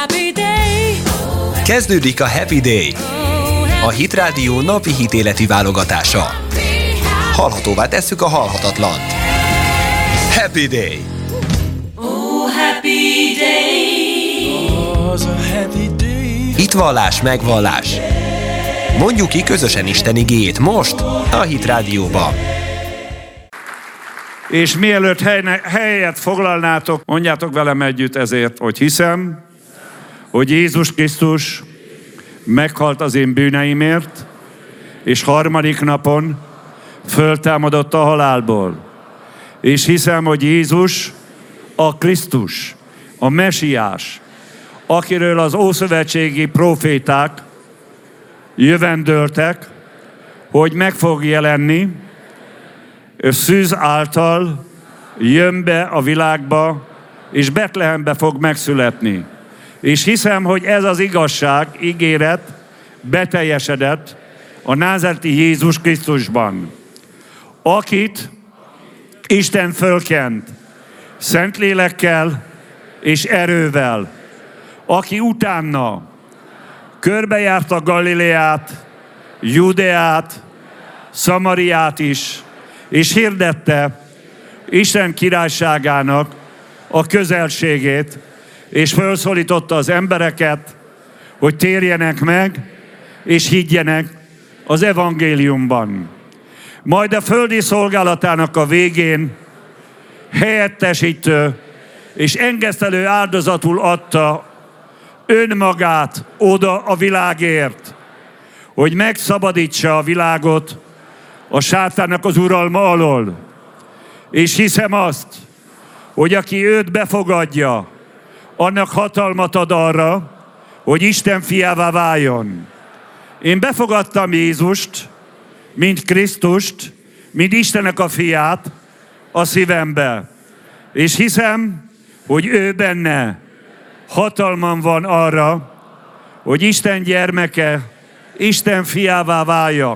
Kezdődik a Happy Day, a Hit Radio napi hitéleti válogatása. Hallhatóvá tesszük a halhatatlant. Happy Day! Oh, happy day. Hitvallás, megvallás. Mondjuk ki közösen Isten igéjét most a Hit Rádióban. És mielőtt helyet foglalnátok, mondjátok velem együtt ezért, hogy hiszem, hogy Jézus Krisztus meghalt az én bűneimért, és harmadik napon föltámadott a halálból. És hiszem, hogy Jézus a Krisztus, a Mesiás, akiről az ószövetségi próféták jövendöltek, hogy meg fog jelenni, szűz által jön be a világba, és Betlehembe fog megszületni. És hiszem, hogy ez az igazság, ígéret beteljesedett a názáreti Jézus Krisztusban, akit Isten fölkent Szentlélekkel és erővel, aki utána körbejárta Galileát, Judeát, Szamariát is, és hirdette Isten királyságának a közelségét, és felszólította az embereket, hogy térjenek meg, és higgyenek az evangéliumban. Majd a földi szolgálatának a végén helyettesítő és engesztelő áldozatul adta önmagát oda a világért, hogy megszabadítsa a világot a sátánnak az uralma alól. És hiszem azt, hogy aki őt befogadja, annak hatalmat ad arra, hogy Isten fiává váljon. Én befogadtam Jézust, mint Krisztust, mint Istennek a fiát a szívembe. És hiszem, hogy ő benne hatalmam van arra, hogy Isten gyermeke, Isten fiává váljak.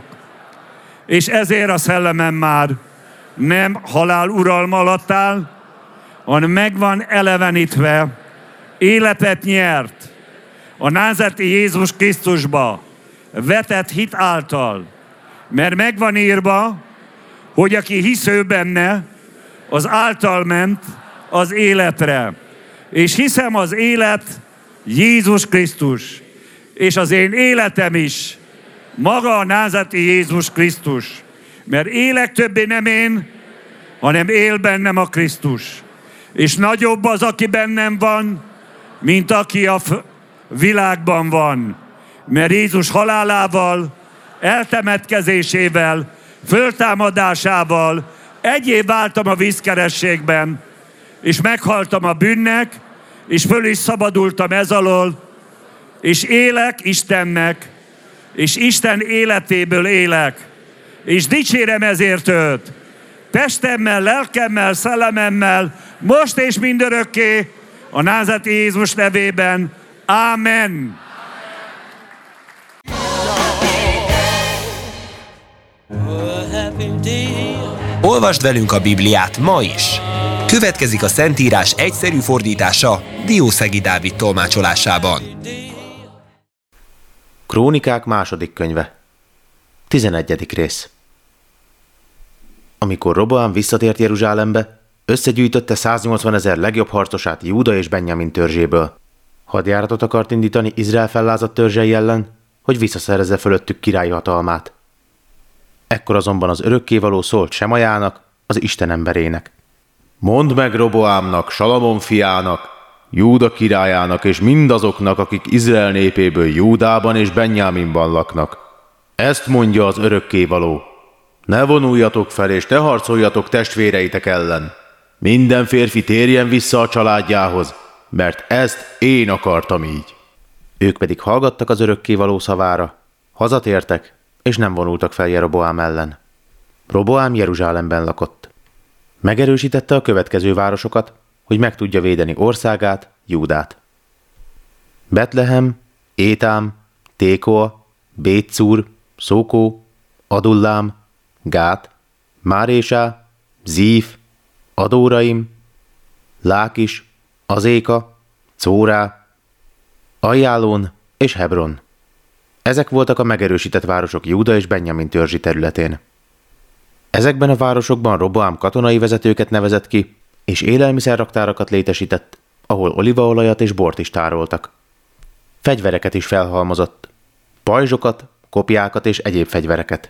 És ezért a szellemem már nem halál uralma alatt áll, hanem meg van elevenítve, életet nyert a názáreti Jézus Krisztusba vetett hit által. Mert meg van írva, hogy aki hisz ő benne, az által ment az életre. És hiszem az élet Jézus Krisztus, és az én életem is maga a názáreti Jézus Krisztus. Mert élek többé nem én, hanem él bennem a Krisztus. És nagyobb az, aki bennem van, mint aki a világban van. Mert Jézus halálával, eltemetkezésével, föltámadásával egyéb váltam a vízkerességben, és meghaltam a bűnnek, és föl is szabadultam ez alól, és élek Istennek, és Isten életéből élek, és dicsérem ezért őt, testemmel, lelkemmel, szellememmel, most és mindörökké, a názáreti Jézus nevében. Ámen. Olvasd velünk a Bibliát ma is! Következik a Szentírás egyszerű fordítása Diószegi Dávid tolmácsolásában. Krónikák második könyve. 11. rész. Amikor Roboám visszatért Jeruzsálembe, összegyűjtötte 180 000 legjobb harcosát Júda és Benjamin törzséből. Hadjáratot akart indítani Izrael fellázadt törzsei ellen, hogy visszaszerezze fölöttük királyi hatalmát. Ekkor azonban az örökkévaló szólt Semajának, az Isten emberének. Mondd meg Roboámnak, Salamon fiának, Júda királyának és mindazoknak, akik Izrael népéből Júdában és Benjaminban laknak. Ezt mondja az örökkévaló. Ne vonuljatok fel és ne harcoljatok testvéreitek ellen. Minden férfi térjen vissza a családjához, mert ezt én akartam így. Ők pedig hallgattak az örökkévaló szavára, hazatértek, és nem vonultak fel Jeroboám ellen. Roboám Jeruzsálemben lakott. Megerősítette a következő városokat, hogy meg tudja védeni országát, Júdát. Betlehem, Étám, Tékoa, Bétszúr, Szókó, Adullám, Gát, Márésá, Zíf, Adóraim, Lákis, Azéka, Córá, Ajjálón és Hebron. Ezek voltak a megerősített városok Júda és Benjamin törzsi területén. Ezekben a városokban Roboám katonai vezetőket nevezett ki, és élelmiszerraktárakat létesített, ahol olívaolajat és bort is tároltak. Fegyvereket is felhalmozott, pajzsokat, kopjákat és egyéb fegyvereket.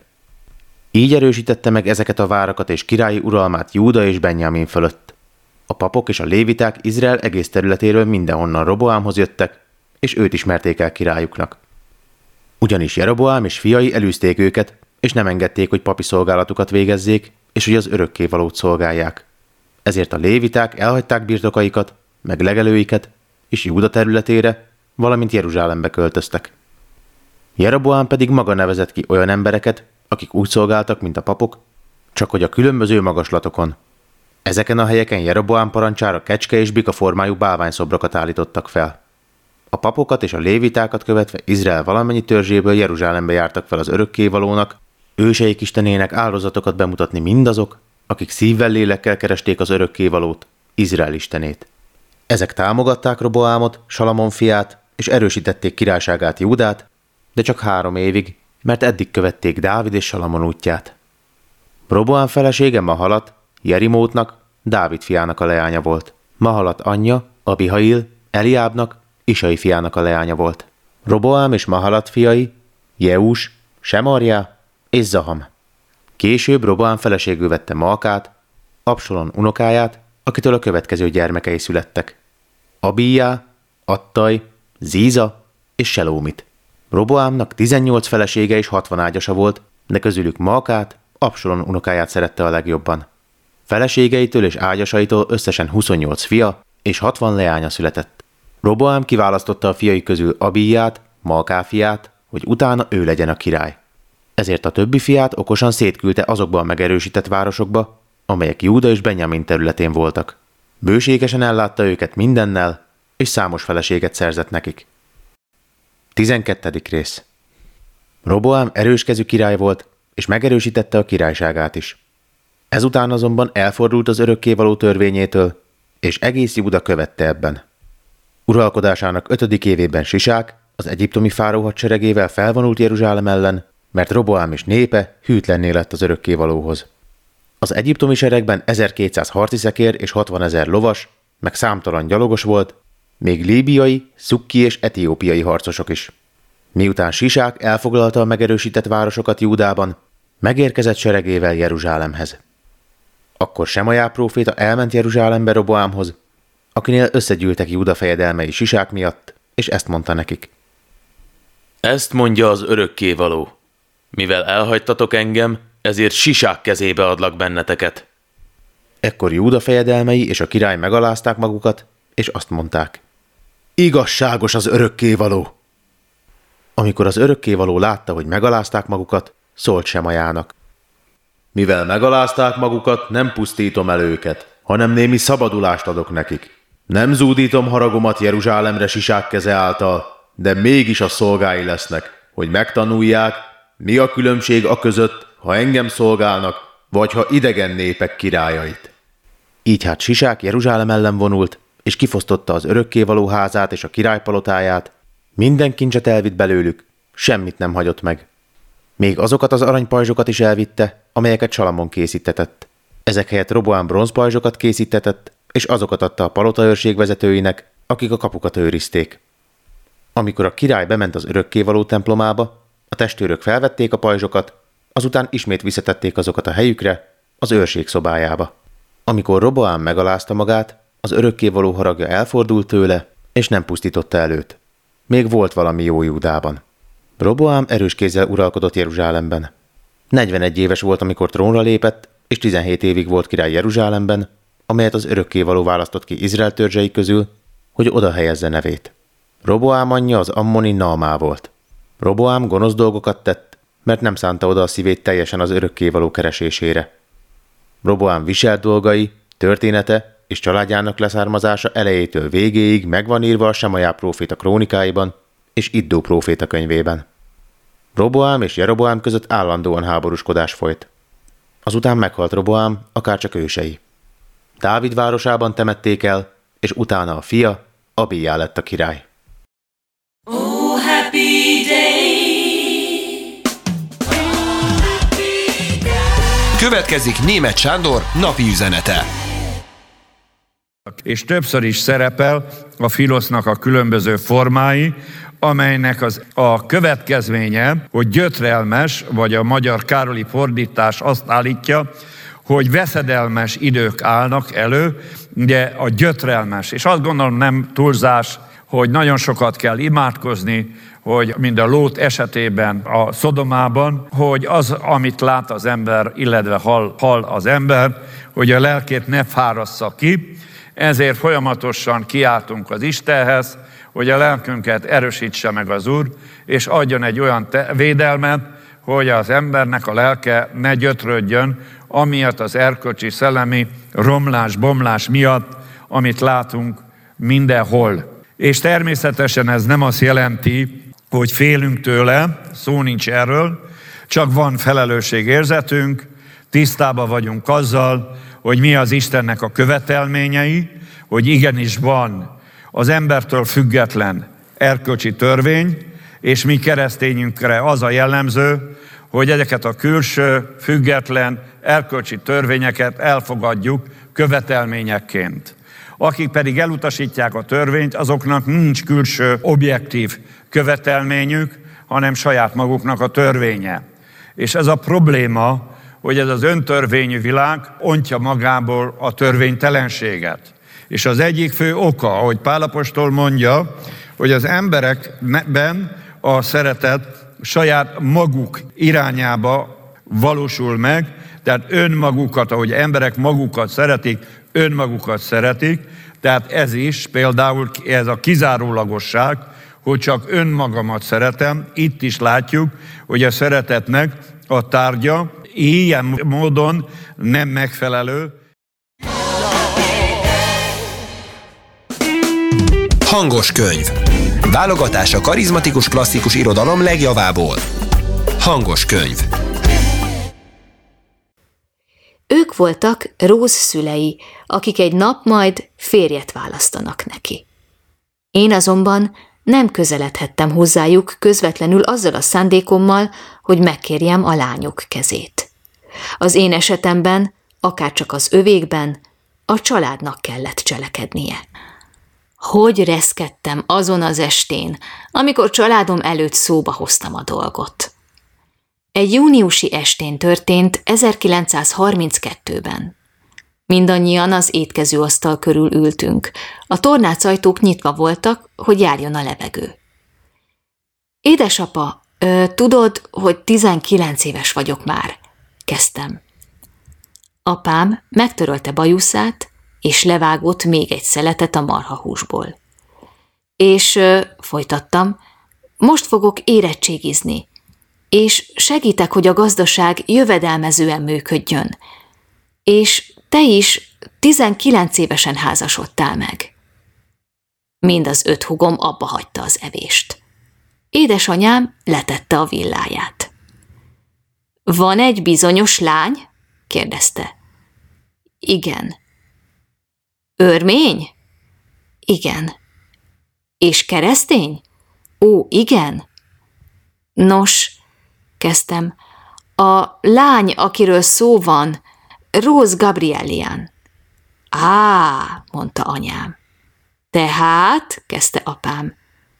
Így erősítette meg ezeket a várakat és királyi uralmát Júda és Benjamin fölött. A papok és a léviták Izrael egész területéről mindenhonnan Roboámhoz jöttek, és őt ismerték el királyuknak. Ugyanis Jeroboám és fiai elűzték őket, és nem engedték, hogy papi szolgálatukat végezzék, és hogy az örökkévalót szolgálják. Ezért a léviták elhagyták birtokaikat, meg legelőiket, és Júda területére, valamint Jeruzsálembe költöztek. Jeroboám pedig maga nevezett ki olyan embereket, akik úgy szolgáltak, mint a papok, csak hogy a különböző magaslatokon. Ezeken a helyeken Jeroboám parancsára kecske és bika formájú bálványszobrokat állítottak fel. A papokat és a lévitákat követve Izrael valamennyi törzséből Jeruzsálembe jártak fel az örökkévalónak, őseik istenének áldozatokat bemutatni mindazok, akik szívvel, lélekkel keresték az örökkévalót, Izrael istenét. Ezek támogatták Roboámot, Salamon fiát, és erősítették királyságát Júdát, de csak 3 évig, mert eddig követték Dávid és Salamon útját. Roboám felesége Mahalat, Jerimótnak, Dávid fiának a leánya volt. Mahalat anyja, Abihail, Eliábnak, Isai fiának a leánya volt. Roboám és Mahalat fiai, Jeús, Semarjá és Zaham. Később Roboám feleségül vette Maakát, Absalom unokáját, akitől a következő gyermekei születtek. Abijá, Attaj, Zíza és Selómit. Roboámnak 18 felesége és 60 ágyasa volt, de közülük Maakát, Absalom unokáját szerette a legjobban. Feleségeitől és ágyasaitól összesen 28 fia és 60 leánya született. Roboám kiválasztotta a fiai közül Abiját, Maaká fiát, hogy utána ő legyen a király. Ezért a többi fiát okosan szétküldte azokba a megerősített városokba, amelyek Júda és Benjamin területén voltak. Bőségesen ellátta őket mindennel, és számos feleséget szerzett nekik. 12. rész. Roboám erőskezű király volt, és megerősítette a királyságát is. Ezután azonban elfordult az örökkévaló törvényétől, és egész Júda követte ebben. Uralkodásának 5. évében Sisák, az egyiptomi fáró hadseregével felvonult Jeruzsálem ellen, mert Roboám és népe hűtlenné lett az örökkévalóhoz. Az egyiptomi seregben 1200 harci szekér és 60 000 lovas, meg számtalan gyalogos volt, még líbiai, szukki és etiópiai harcosok is. Miután Sisák elfoglalta a megerősített városokat Júdában, megérkezett seregével Jeruzsálemhez. Akkor Semajá próféta elment Jeruzsálembe Roboámhoz, akinél összegyűltek Júda fejedelmei Sisák miatt, és ezt mondta nekik. Ezt mondja az örökkévaló. Mivel elhagytatok engem, ezért Sisák kezébe adlak benneteket. Ekkor Júda fejedelmei és a király megalázták magukat, és azt mondták. Igazságos az örökkévaló! Amikor az örökkévaló látta, hogy megalázták magukat, szólt Semajának. Mivel megalázták magukat, nem pusztítom el őket, hanem némi szabadulást adok nekik. Nem zúdítom haragomat Jeruzsálemre Sisák keze által, de mégis a szolgái lesznek, hogy megtanulják, mi a különbség a között, ha engem szolgálnak, vagy ha idegen népek királyait. Így hát Sisák Jeruzsálem ellen vonult, és kifosztotta az örökkévaló házát és a királypalotáját, minden kincset elvitt belőlük, semmit nem hagyott meg. Még azokat az aranypajzsokat is elvitte, amelyeket Salamon készítetett. Ezek helyett Roboám bronzpajzsokat készítetett, és azokat adta a palotaőrség vezetőinek, akik a kapukat őrizték. Amikor a király bement az örökkévaló templomába, a testőrök felvették a pajzsokat, azután ismét visszatették azokat a helyükre, az őrség szobájába. Amikor Roboám megalázta magát, az örökkévaló haragja elfordult tőle, és nem pusztította el őt. Még volt valami jó Júdában. Roboám erős kézzel uralkodott Jeruzsálemben. 41 éves volt, amikor trónra lépett, és 17 évig volt király Jeruzsálemben, amelyet az örökkévaló választott ki Izrael törzsei közül, hogy oda helyezze nevét. Roboám anyja az ammoni Naamá volt. Roboám gonosz dolgokat tett, mert nem szánta oda a szívét teljesen az örökkévaló keresésére. Roboám viselt dolgai, története és családjának leszármazása elejétől végéig meg van írva a Semajá próféta krónikáiban és Iddó próféta könyvében. Roboám és Jeroboám között állandóan háborúskodás folyt. Azután meghalt Roboám, akárcsak ősei. Dávid városában temették el, és utána a fia, Abijá lett a király. happy day. Következik Németh Sándor napi üzenete. És többször is szerepel a filosznak a különböző formái, amelynek a következménye, hogy gyötrelmes, vagy a magyar Károli fordítás azt állítja, hogy veszedelmes idők állnak elő, ugye a gyötrelmes. És azt gondolom nem túlzás, hogy nagyon sokat kell imádkozni, hogy mind a Lót esetében a Szodomában, hogy az, amit lát az ember, illetve hall az ember, hogy a lelkét ne fárassza ki, ezért folyamatosan kiáltunk az Istenhez, hogy a lelkünket erősítse meg az Úr, és adjon egy olyan védelmet, hogy az embernek a lelke ne gyötrődjön, amiatt az erkölcsi szellemi romlás-bomlás miatt, amit látunk mindenhol. És természetesen ez nem azt jelenti, hogy félünk tőle, szó nincs erről, csak van felelősségérzetünk, tisztában vagyunk azzal, hogy mi az Istennek a követelményei, hogy igenis van az embertől független erkölcsi törvény, és mi keresztényünkre az a jellemző, hogy ezeket a külső, független erkölcsi törvényeket elfogadjuk követelményekként. Akik pedig elutasítják a törvényt, azoknak nincs külső objektív követelményük, hanem saját maguknak a törvénye. És ez a probléma, hogy ez az öntörvényű világ ontja magából a törvénytelenséget. És az egyik fő oka, ahogy Pál apostol mondja, hogy az emberekben a szeretet saját maguk irányába valósul meg, tehát önmagukat, ahogy emberek magukat szeretik, önmagukat szeretik, tehát ez is például ez a kizárólagosság, hogy csak önmagamat szeretem, itt is látjuk, hogy a szeretetnek a tárgya ilyen módon nem megfelelő. Hangos könyv. Válogatás a karizmatikus klasszikus irodalom legjavából. Hangos könyv. Ők voltak Rose szülei, akik egy nap majd férjet választanak neki. Én azonban nem közeledhettem hozzájuk közvetlenül azzal a szándékommal, hogy megkérjem a lányok kezét. Az én esetemben, akárcsak az övékben, a családnak kellett cselekednie. Hogy reszkedtem azon az estén, amikor családom előtt szóba hoztam a dolgot. Egy júniusi estén történt 1932-ben. Mindannyian az étkezőasztal körül ültünk. A tornácajtók nyitva voltak, hogy járjon a levegő. Édesapa, tudod, hogy 19 éves vagyok már, kezdtem. Apám megtörölte bajuszát, és levágott még egy szeletet a marhahúsból. És folytattam, most fogok érettségizni, és segítek, hogy a gazdaság jövedelmezően működjön. És te is 19 évesen házasodtál meg. Mind az 5 húgom abba hagyta az evést. Édesanyám letette a villáját. Van egy bizonyos lány? kérdezte. Igen. Örmény? Igen. És keresztény? Ó, igen. Nos, kezdtem, a lány, akiről szó van, Rose Gabrielian. Á, mondta anyám. Tehát, kezdte apám.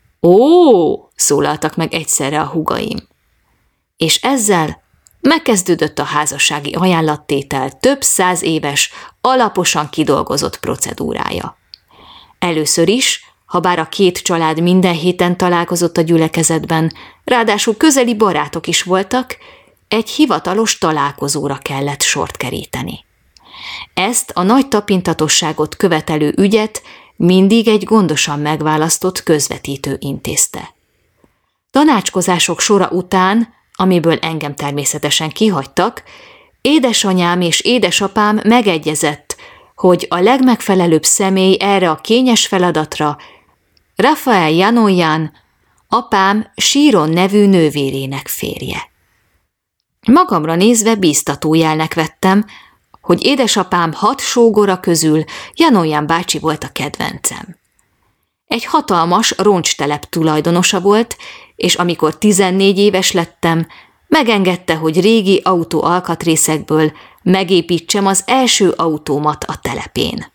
Ó, szólaltak meg egyszerre a húgaim. És ezzel megkezdődött a házassági ajánlattétel több 100 éves, alaposan kidolgozott procedúrája. Először is, habár a 2 család minden héten találkozott a gyülekezetben, ráadásul közeli barátok is voltak, egy hivatalos találkozóra kellett sort keríteni. Ezt a nagy tapintatosságot követelő ügyet mindig egy gondosan megválasztott közvetítő intézte. Tanácskozások sora után, amiből engem természetesen kihagytak, édesanyám és édesapám megegyezett, hogy a legmegfelelőbb személy erre a kényes feladatra Rafael Janoyan, apám Síron nevű nővérének férje. Magamra nézve bíztató jelnek vettem, hogy édesapám 6 sógora közül Janoyan bácsi volt a kedvencem. egy hatalmas roncstelep tulajdonosa volt, és amikor 14 éves lettem, megengedte, hogy régi autó alkatrészekből megépítsem az első autómat a telepén.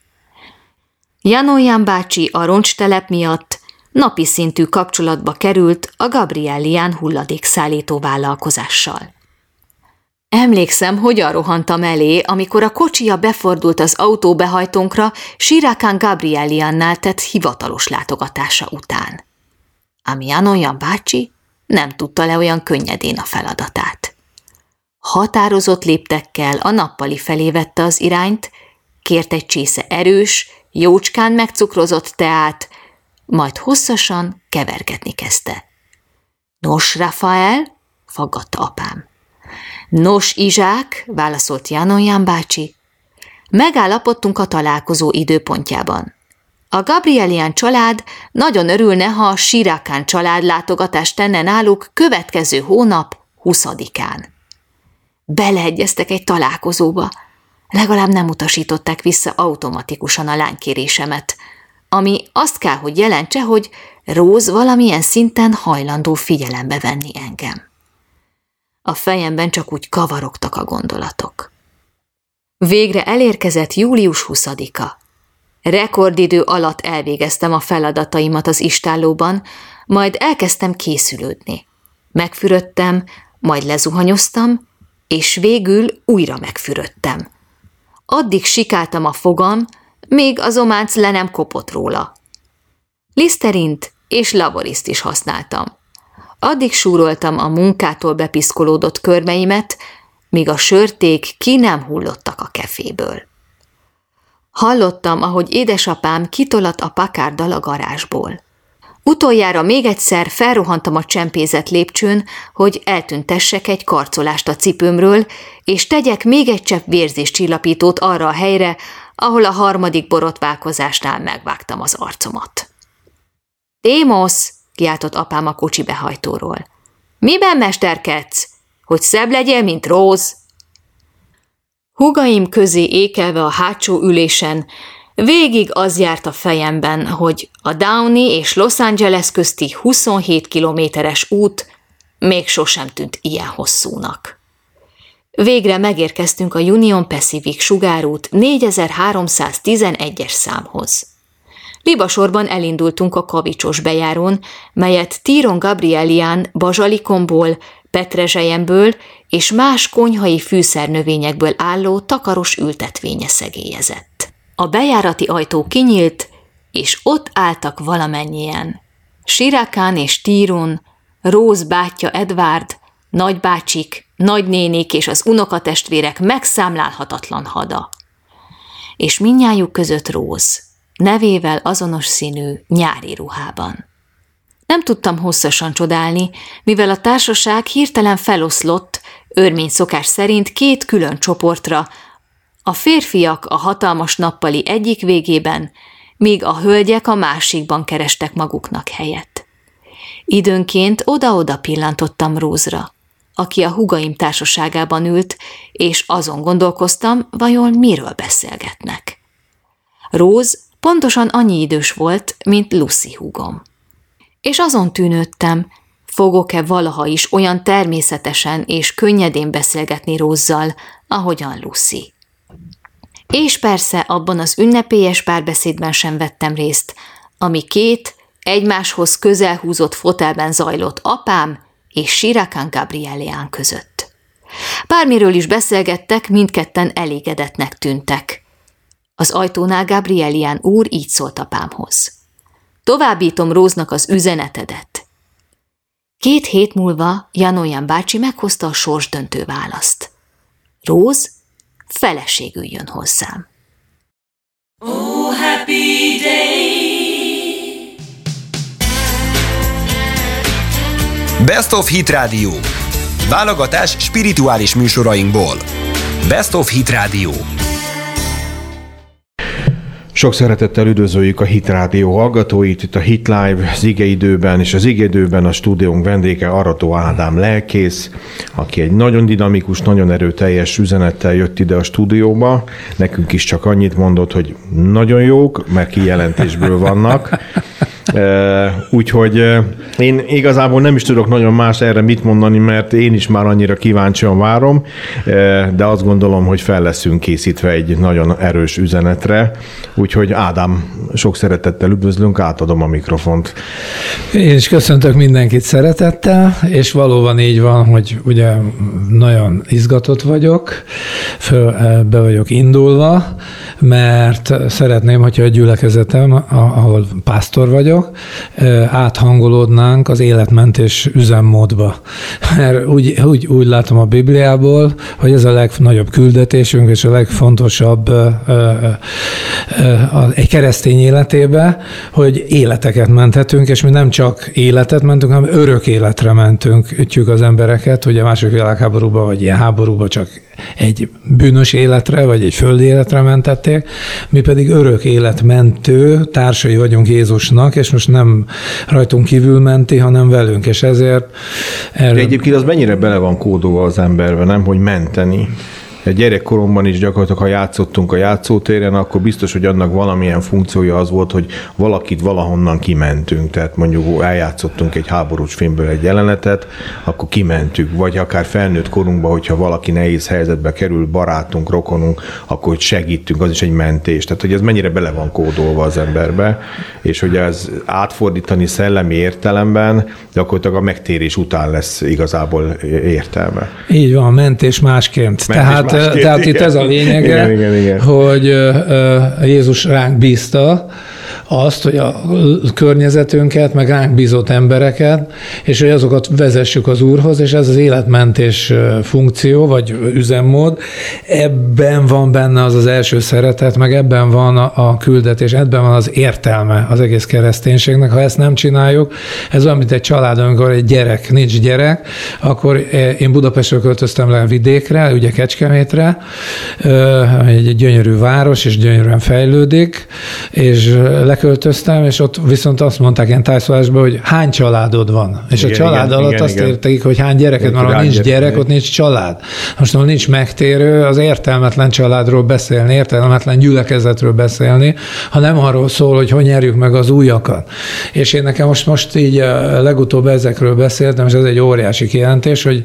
Janolyan bácsi a roncstelep miatt napi szintű kapcsolatba került a Gabrielian hulladékszállító vállalkozással. Emlékszem, hogyan rohantam elé, amikor a kocsija befordult az autóbehajtónkra Shirakan Gabrieliannál tett hivatalos látogatása után. Ám Janolyan bácsi nem tudta le olyan könnyedén a feladatát. Határozott léptekkel a nappali felé vette az irányt, kért egy csésze erős, jócskán megcukrozott teát, majd hosszasan kevergetni kezdte. Nos, Rafael, faggatta apám. Nos, Izsák, válaszolt Janolyan bácsi. Megállapodtunk a találkozó időpontjában. A Gabrielian család nagyon örülne, ha a Shirakan család látogatást tenne náluk következő hónap 20-án. Beleegyeztek egy találkozóba, legalább nem utasították vissza automatikusan a lánykérésemet, ami azt kell, hogy jelentse, hogy Rose valamilyen szinten hajlandó figyelembe venni engem. A fejemben csak úgy kavarogtak a gondolatok. Végre elérkezett július 20-a. Rekordidő alatt elvégeztem a feladataimat az istállóban, majd elkezdtem készülődni. Megfürödtem, majd lezuhanyoztam, és végül újra megfürödtem. Addig sikáltam a fogam, még az ománc le nem kopott róla. Liszterint és laboriszt is használtam. Addig súroltam a munkától bepiszkolódott körmeimet, míg a sörték ki nem hullottak a keféből. Hallottam, ahogy édesapám kitolat a pakárddal a garázsból. Utoljára még egyszer felrohantam a csempézett lépcsőn, hogy eltüntessek egy karcolást a cipőmről, és tegyek még egy csepp vérzéscsillapítót arra a helyre, ahol a harmadik borotválkozásnál megvágtam az arcomat. Démosz! Kiáltott apám a kocsi behajtóról. Miben mesterkedsz? Hogy szebb legyél, mint Rose? Húgaim közé ékelve a hátsó ülésen, végig az járt a fejemben, hogy a Downey és Los Angeles közti 27 kilométeres út még sosem tűnt ilyen hosszúnak. Végre megérkeztünk a Union Pacific sugárút 4311-es számhoz. Libasorban elindultunk a kavicsos bejárón, melyet Tíron Gabrielian bazsalikomból, petrezselyemből és más konyhai fűszernövényekből álló takaros ültetvénye szegélyezett. A bejárati ajtó kinyílt, és ott álltak valamennyien. Shirakan és Tíron, Rose bátyja Edward, nagybácsik, nagynénik és az unokatestvérek megszámlálhatatlan hada. És mindnyájuk között Rose, nevével azonos színű nyári ruhában. Nem tudtam hosszasan csodálni, mivel a társaság hirtelen feloszlott, örmény szokás szerint 2 külön csoportra, a férfiak a hatalmas nappali egyik végében, míg a hölgyek a másikban kerestek maguknak helyet. Időnként oda-oda pillantottam Rose-ra, aki a húgaim társaságában ült, és azon gondolkoztam, vajon miről beszélgetnek. Rose pontosan annyi idős volt, mint Lucy húgom. És azon tűnődtem, fogok-e valaha is olyan természetesen és könnyedén beszélgetni Rose-zal, ahogyan Lucy. És persze abban az ünnepélyes párbeszédben sem vettem részt, ami 2 egymáshoz közel húzott fotelben zajlott apám és Shirakan Gabrielian között. Bármiről is beszélgettek, mindketten elégedettnek tűntek. Az ajtónál Gabrielian úr így szólt apámhoz. Továbbítom Rose-nak az üzenetedet. 2 hét múlva Janolyan bácsi meghozta a sorsdöntő választ. Rose feleségül jön hozzám. Oh, happy day. Best of Hit Radio. Válogatás spirituális műsorainkból. Best of Hit Radio. Sok szeretettel üdvözöljük a Hit Rádió hallgatóit, itt a Hit Live az igeidőben, és az igeidőben a stúdiónk vendége Arató Ádám lelkész, aki egy nagyon dinamikus, nagyon erőteljes üzenettel jött ide a stúdióba. Nekünk is csak annyit mondott, hogy nagyon jók, mert kijelentésből vannak. Úgyhogy én igazából nem is tudok nagyon más erre mit mondani, mert én is már annyira kíváncsian várom, de azt gondolom, hogy fel leszünk készítve egy nagyon erős üzenetre. Úgyhogy Ádám, sok szeretettel üdvözlünk, átadom a mikrofont. Én is köszöntök mindenkit szeretettel, és valóban így van, hogy ugye nagyon izgatott vagyok, be vagyok indulva, mert szeretném, hogyha a gyülekezetem, ahol pásztor vagyok, áthangolódnánk az életmentés üzemmódba. Mert úgy látom a Bibliából, hogy ez a legnagyobb küldetésünk és a legfontosabb egy keresztény életébe, hogy életeket menthetünk, és mi nem csak életet mentünk, hanem örök életre mentünk, ütjük az embereket, ugye a második világháborúban, vagy ilyen háborúban csak egy bűnös életre, vagy egy földi életre mentették, mi pedig örök életmentő társai vagyunk Jézusnak, és most nem rajtunk kívül menti, hanem velünk, és ezért... De egyébként az mennyire bele van kódolva az emberben, nem, hogy menteni. Gyerekkoromban is gyakorlatilag, ha játszottunk a játszótéren, akkor biztos, hogy annak valamilyen funkciója az volt, hogy valakit valahonnan kimentünk. Tehát mondjuk eljátszottunk egy háborús filmből egy jelenetet, akkor kimentük. Vagy akár felnőtt korunkban, hogyha valaki nehéz helyzetbe kerül, barátunk, rokonunk, akkor segítünk, az is egy mentés. Tehát, hogy ez mennyire bele van kódolva az emberbe, és hogy ez átfordítani szellemi értelemben, gyakorlatilag a megtérés után lesz igazából értelme. Így van, mentés másként. Tehát itt ez a lényege, igen. Hogy Jézus ránk bízta azt, hogy a környezetünket, meg ránk bízott embereket, és hogy azokat vezessük az Úrhoz, és ez az életmentés funkció, vagy üzemmód, ebben van benne az első szeretet, meg ebben van a küldetés, ebben van az értelme az egész kereszténységnek. Ha ezt nem csináljuk, ez olyan, mint egy család, amikor egy gyerek, nincs gyerek, akkor én Budapestről költöztem le vidékre, ugye Kecskemétre, egy gyönyörű város, és gyönyörűen fejlődik, és leköltöztem, és ott viszont azt mondták ilyen tájszólásban, hogy hány családod van. És igen, a család alatt azt érték, hogy hány gyereked van, ha nincs gyerek, ott nincs család. Most, ha nincs megtérő, az értelmetlen családról beszélni, értelmetlen gyülekezetről beszélni, ha nem arról szól, hogy nyerjük meg az újakat. És én nekem most így legutóbb ezekről beszéltem, és ez egy óriási kijelentés, hogy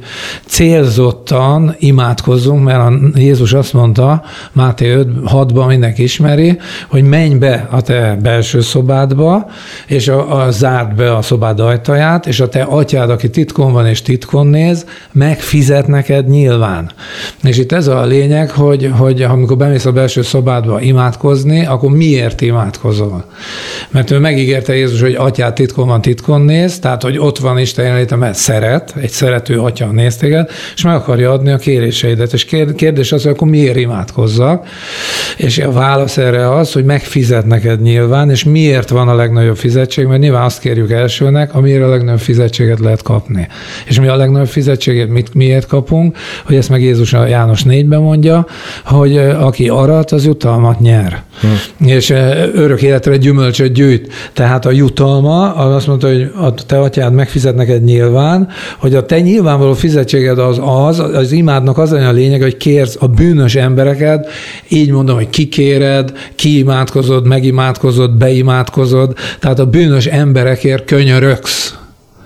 célzottan imádkozzunk, mert Jézus azt mondta, Máté 5-6-ban mindenki ismeri, hogy menj be a te belső szobádba, és zárd be a szobád ajtaját, és a te atyád, aki titkon van és titkon néz, megfizet neked nyilván. És itt ez a lényeg, hogy amikor bemész a belső szobádba imádkozni, akkor miért imádkozol? Mert ő megígérte Jézus, hogy atyád titkon van, titkon néz, tehát hogy ott van Isten jelenléte, mert szeret, egy szerető atya néz téged, és meg akarja adni a kéréseidet. És kérdés az, hogy akkor miért imádkozzak? És a válasz erre az, hogy megfizet neked nyilván, és miért van a legnagyobb fizetség? Mert nyilván azt kérjük elsőnek, amiért a legnagyobb fizetséget lehet kapni. És mi a legnagyobb fizetséget miért kapunk? Hogy ezt meg Jézus a János 4-ben mondja, hogy aki arat, az jutalmat nyer. És örök életre gyümölcsöt gyűjt. Tehát a jutalma, azt mondta, hogy a te atyád megfizet neked nyilván, hogy a te nyilvánvaló fizetséged az imádnak az a lényeg, hogy kérsz a bűnös embereket, így mondom, hogy kikéred, kiimádkozod, megimádkozod, beimádkozod, tehát a bűnös emberekért könyörögsz.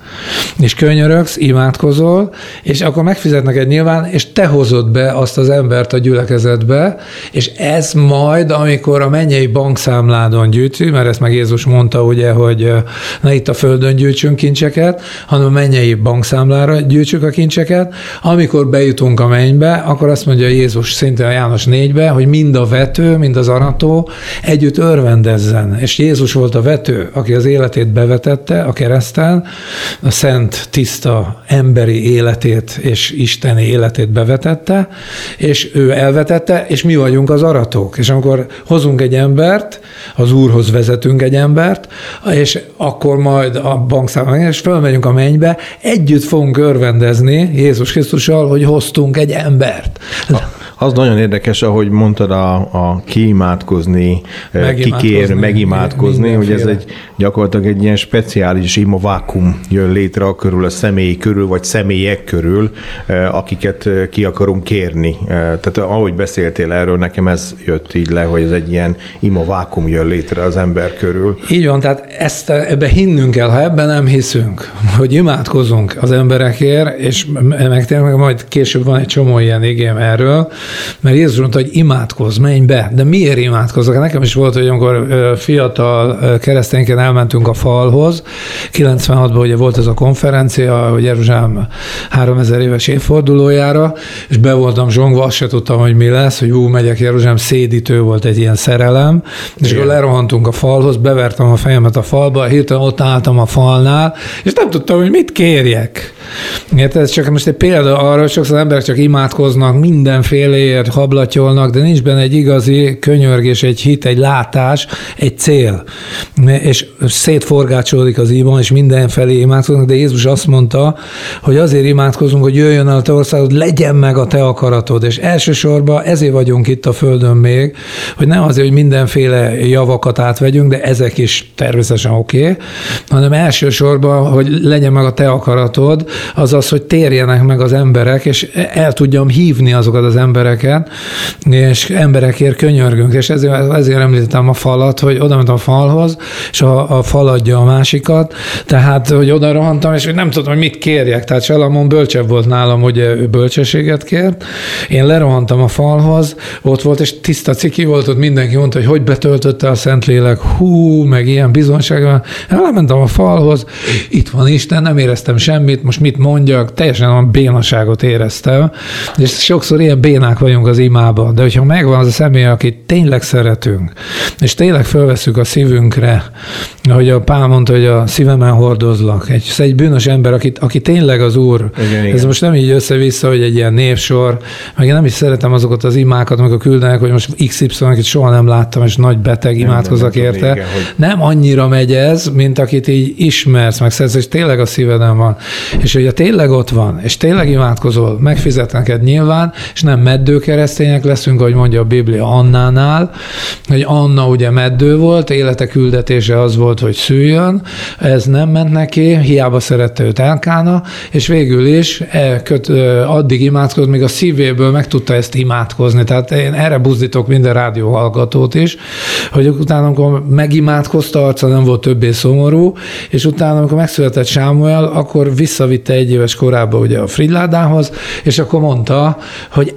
És könyörögsz, imádkozol, és akkor megfizet neked nyilván, és te hozod be azt az embert a gyülekezetbe, és ez majd, amikor a mennyei bankszámládon gyűjtjük, mert ezt meg Jézus mondta, ugye, hogy ne itt a földön gyűjtsünk kincseket, hanem a mennyei bankszámlára gyűjtsük a kincseket. Amikor bejutunk a mennybe, akkor azt mondja Jézus szintén a János 4-ben, hogy mind a vető, mind az arató együtt örvendezzen. És Jézus volt a vető, aki az életét bevetette a kereszten, a szent, tiszta emberi életét és isteni életét bevetette, és ő elvetette, és mi vagyunk az aratók. És amikor hozunk egy embert, az Úrhoz vezetünk egy embert, és akkor majd a bankszámlán, és fölmegyünk a mennybe, együtt fogunk örvendezni Jézus Krisztussal, hogy hoztunk egy embert. Az nagyon érdekes, ahogy mondtad, a kiimádkozni, kikérni, megimádkozni, hogy ez gyakorlatilag egy ilyen speciális imavákum jön létre a körül, a személy körül, vagy személyek körül, akiket ki akarunk kérni. Tehát ahogy beszéltél erről, nekem ez jött így le, hogy ez egy ilyen imavákum jön létre az ember körül. Így van, tehát ebbe hinnünk kell, ha ebben nem hiszünk, hogy imádkozunk az emberekért, és meg majd később van egy csomó ilyen igém erről, mert Jézus mondta, hogy imádkozz, menj be. De miért imádkozzak? Nekem is volt, hogy amikor fiatal keresztényként elmentünk a falhoz, 96-ban ugye volt ez a konferencia, hogy Jeruzsálem 3000 éves évfordulójára, és be voltam zsongva, azt se tudtam, hogy mi lesz, hogy megyek Jeruzsálem, szédítő volt egy ilyen szerelem, és akkor lerohantunk a falhoz, bevertem a fejemet a falba, hirtelen ott álltam a falnál, és nem tudtam, hogy mit kérjek. Ez csak most egy példa arra, hogy sokszor az emberek csak imádkoznak, mindenféleért hablatyolnak, de nincs benne egy igazi könyörgés, egy hit, egy látás, egy cél. És szétforgácsolódik az ima, és mindenfelé imádkoznak, de Jézus azt mondta, hogy azért imádkozunk, hogy jöjjön el a te országod, legyen meg a te akaratod. És elsősorban ezért vagyunk itt a földön még, hogy nem azért, hogy mindenféle javakat átvegyünk, de ezek is természetesen oké, hanem elsősorban, hogy legyen meg a te akaratod, azaz, hogy térjenek meg az emberek, és el tudjam hívni azokat az embereket, és emberekért könyörgünk. És ezért említettem a falat, hogy oda mentem a falhoz, és a fal adja a másikat, tehát, hogy oda rohantam, és nem tudom, hogy mit kérjek. Tehát Salamon bölcsebb volt nálam, hogy ő bölcsességet kért. Én lerohantam a falhoz, ott volt, és tiszta ciki volt, ott mindenki mondta, hogy betöltötte a Szentlélek, meg ilyen bizonság. Elmentem a falhoz, itt van Isten, nem éreztem semmit, most mit mondjak, teljesen a bénaságot éreztem, és sokszor ilyen bénák vagyunk az imában, de hogyha megvan az a személy, akit tényleg szeretünk, és tényleg fölveszünk a szívünkre, ahogy a Pál mondta, hogy a szívemen hordozlak, egy bűnös ember, aki tényleg az Úr. Igen. Ez most nem így össze-vissza, hogy egy ilyen névsor, meg én nem is szeretem azokat az imákat, amikor küldenek, hogy most XY-akit soha nem láttam, és nagy beteg, imádkozok érte. Igen, hogy... Nem annyira megy ez, mint akit így ismersz, meg szeretsz, és tényleg a szíveden van. És hogyha tényleg ott van, és tényleg imádkozol, megfizet neked nyilván, és nem meddő keresztények leszünk, ahogy mondja a Biblia Annánál, hogy Anna ugye meddő volt, élete küldetése az volt, hogy szüljön, ez nem ment neki, hiába szerette őt Elkána, és végül is addig imádkozott, míg a szívéből meg tudta ezt imádkozni. Tehát én erre buzdítok minden rádióhallgatót is, hogy utána, amikor megimádkozta, arca nem volt többé szomorú, és utána, amikor megszületett Sámuel, akkor visszavitte 1 éves korában ugye a Frigyládához, és akkor mondta, hogy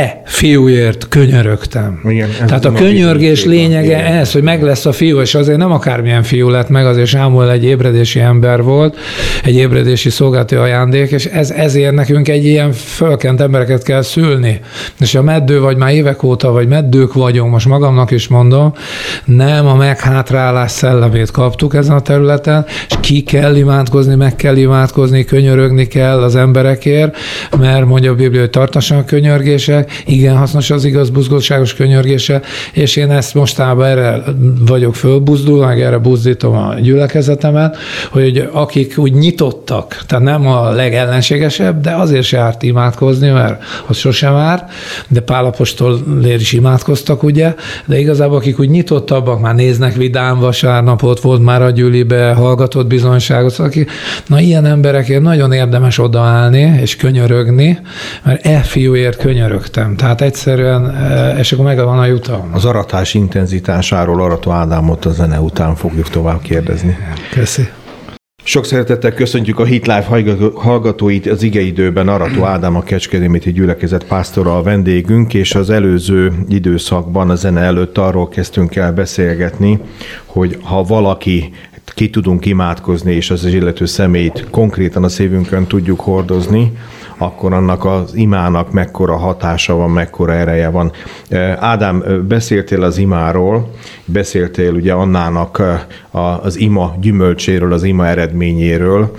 fiúért könyörögtem. Igen, tehát a könyörgés lényege ez, hogy meg lesz a fiú, és azért nem akármilyen fiú lett meg, azért Sámuel egy ébredési ember volt, egy ébredési szolgálati ajándék, és ezért nekünk egy ilyen fölkent embereket kell szülni. És ha meddő vagy már évek óta, vagy meddők vagyunk, most magamnak is mondom, nem a meghátrálás szellemét kaptuk ezen a területen, és ki kell imádkozni, meg kell imádkozni, könyörögni kell az emberekért, mert mondja a Biblia, hogy tartassanak könyörgés, igen hasznos az igaz buzgóságos könyörgése, és én ezt mostában erre vagyok fölbuzdulva, meg erre buzdítom a gyülekezetemet, hogy akik úgy nyitottak, tehát nem a legellenségesebb, de azért se árt imádkozni, mert az sosem árt, de Pál apostolért is imádkoztak, ugye, de igazából akik úgy nyitottabbak, már néznek Vidám vasárnapot, volt már a gyülibe, hallgatott bizonyságot, akik, ilyen emberekért nagyon érdemes odaállni és könyörögni, mert fiúért könyörögtem. Tehát egyszerűen, és akkor meg van a jutalom. Az aratás intenzitásáról Arató Ádámot a zene után fogjuk tovább kérdezni. Köszi. Sok szeretettel köszöntjük a Hit Live hallgatóit az igeidőben. Arató Ádám, a Kecskeméti gyülekezet pásztora a vendégünk, és az előző időszakban, a zene előtt arról kezdtünk el beszélgetni, hogy ha valaki ki tudunk imádkozni, és az illető személyt konkrétan a szívünkön tudjuk hordozni, akkor annak az imának mekkora hatása van, mekkora ereje van. Ádám, beszéltél az imáról, beszéltél ugye Annának az ima gyümölcséről, az ima eredményéről.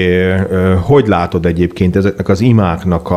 Hogy látod egyébként ezeknek az imáknak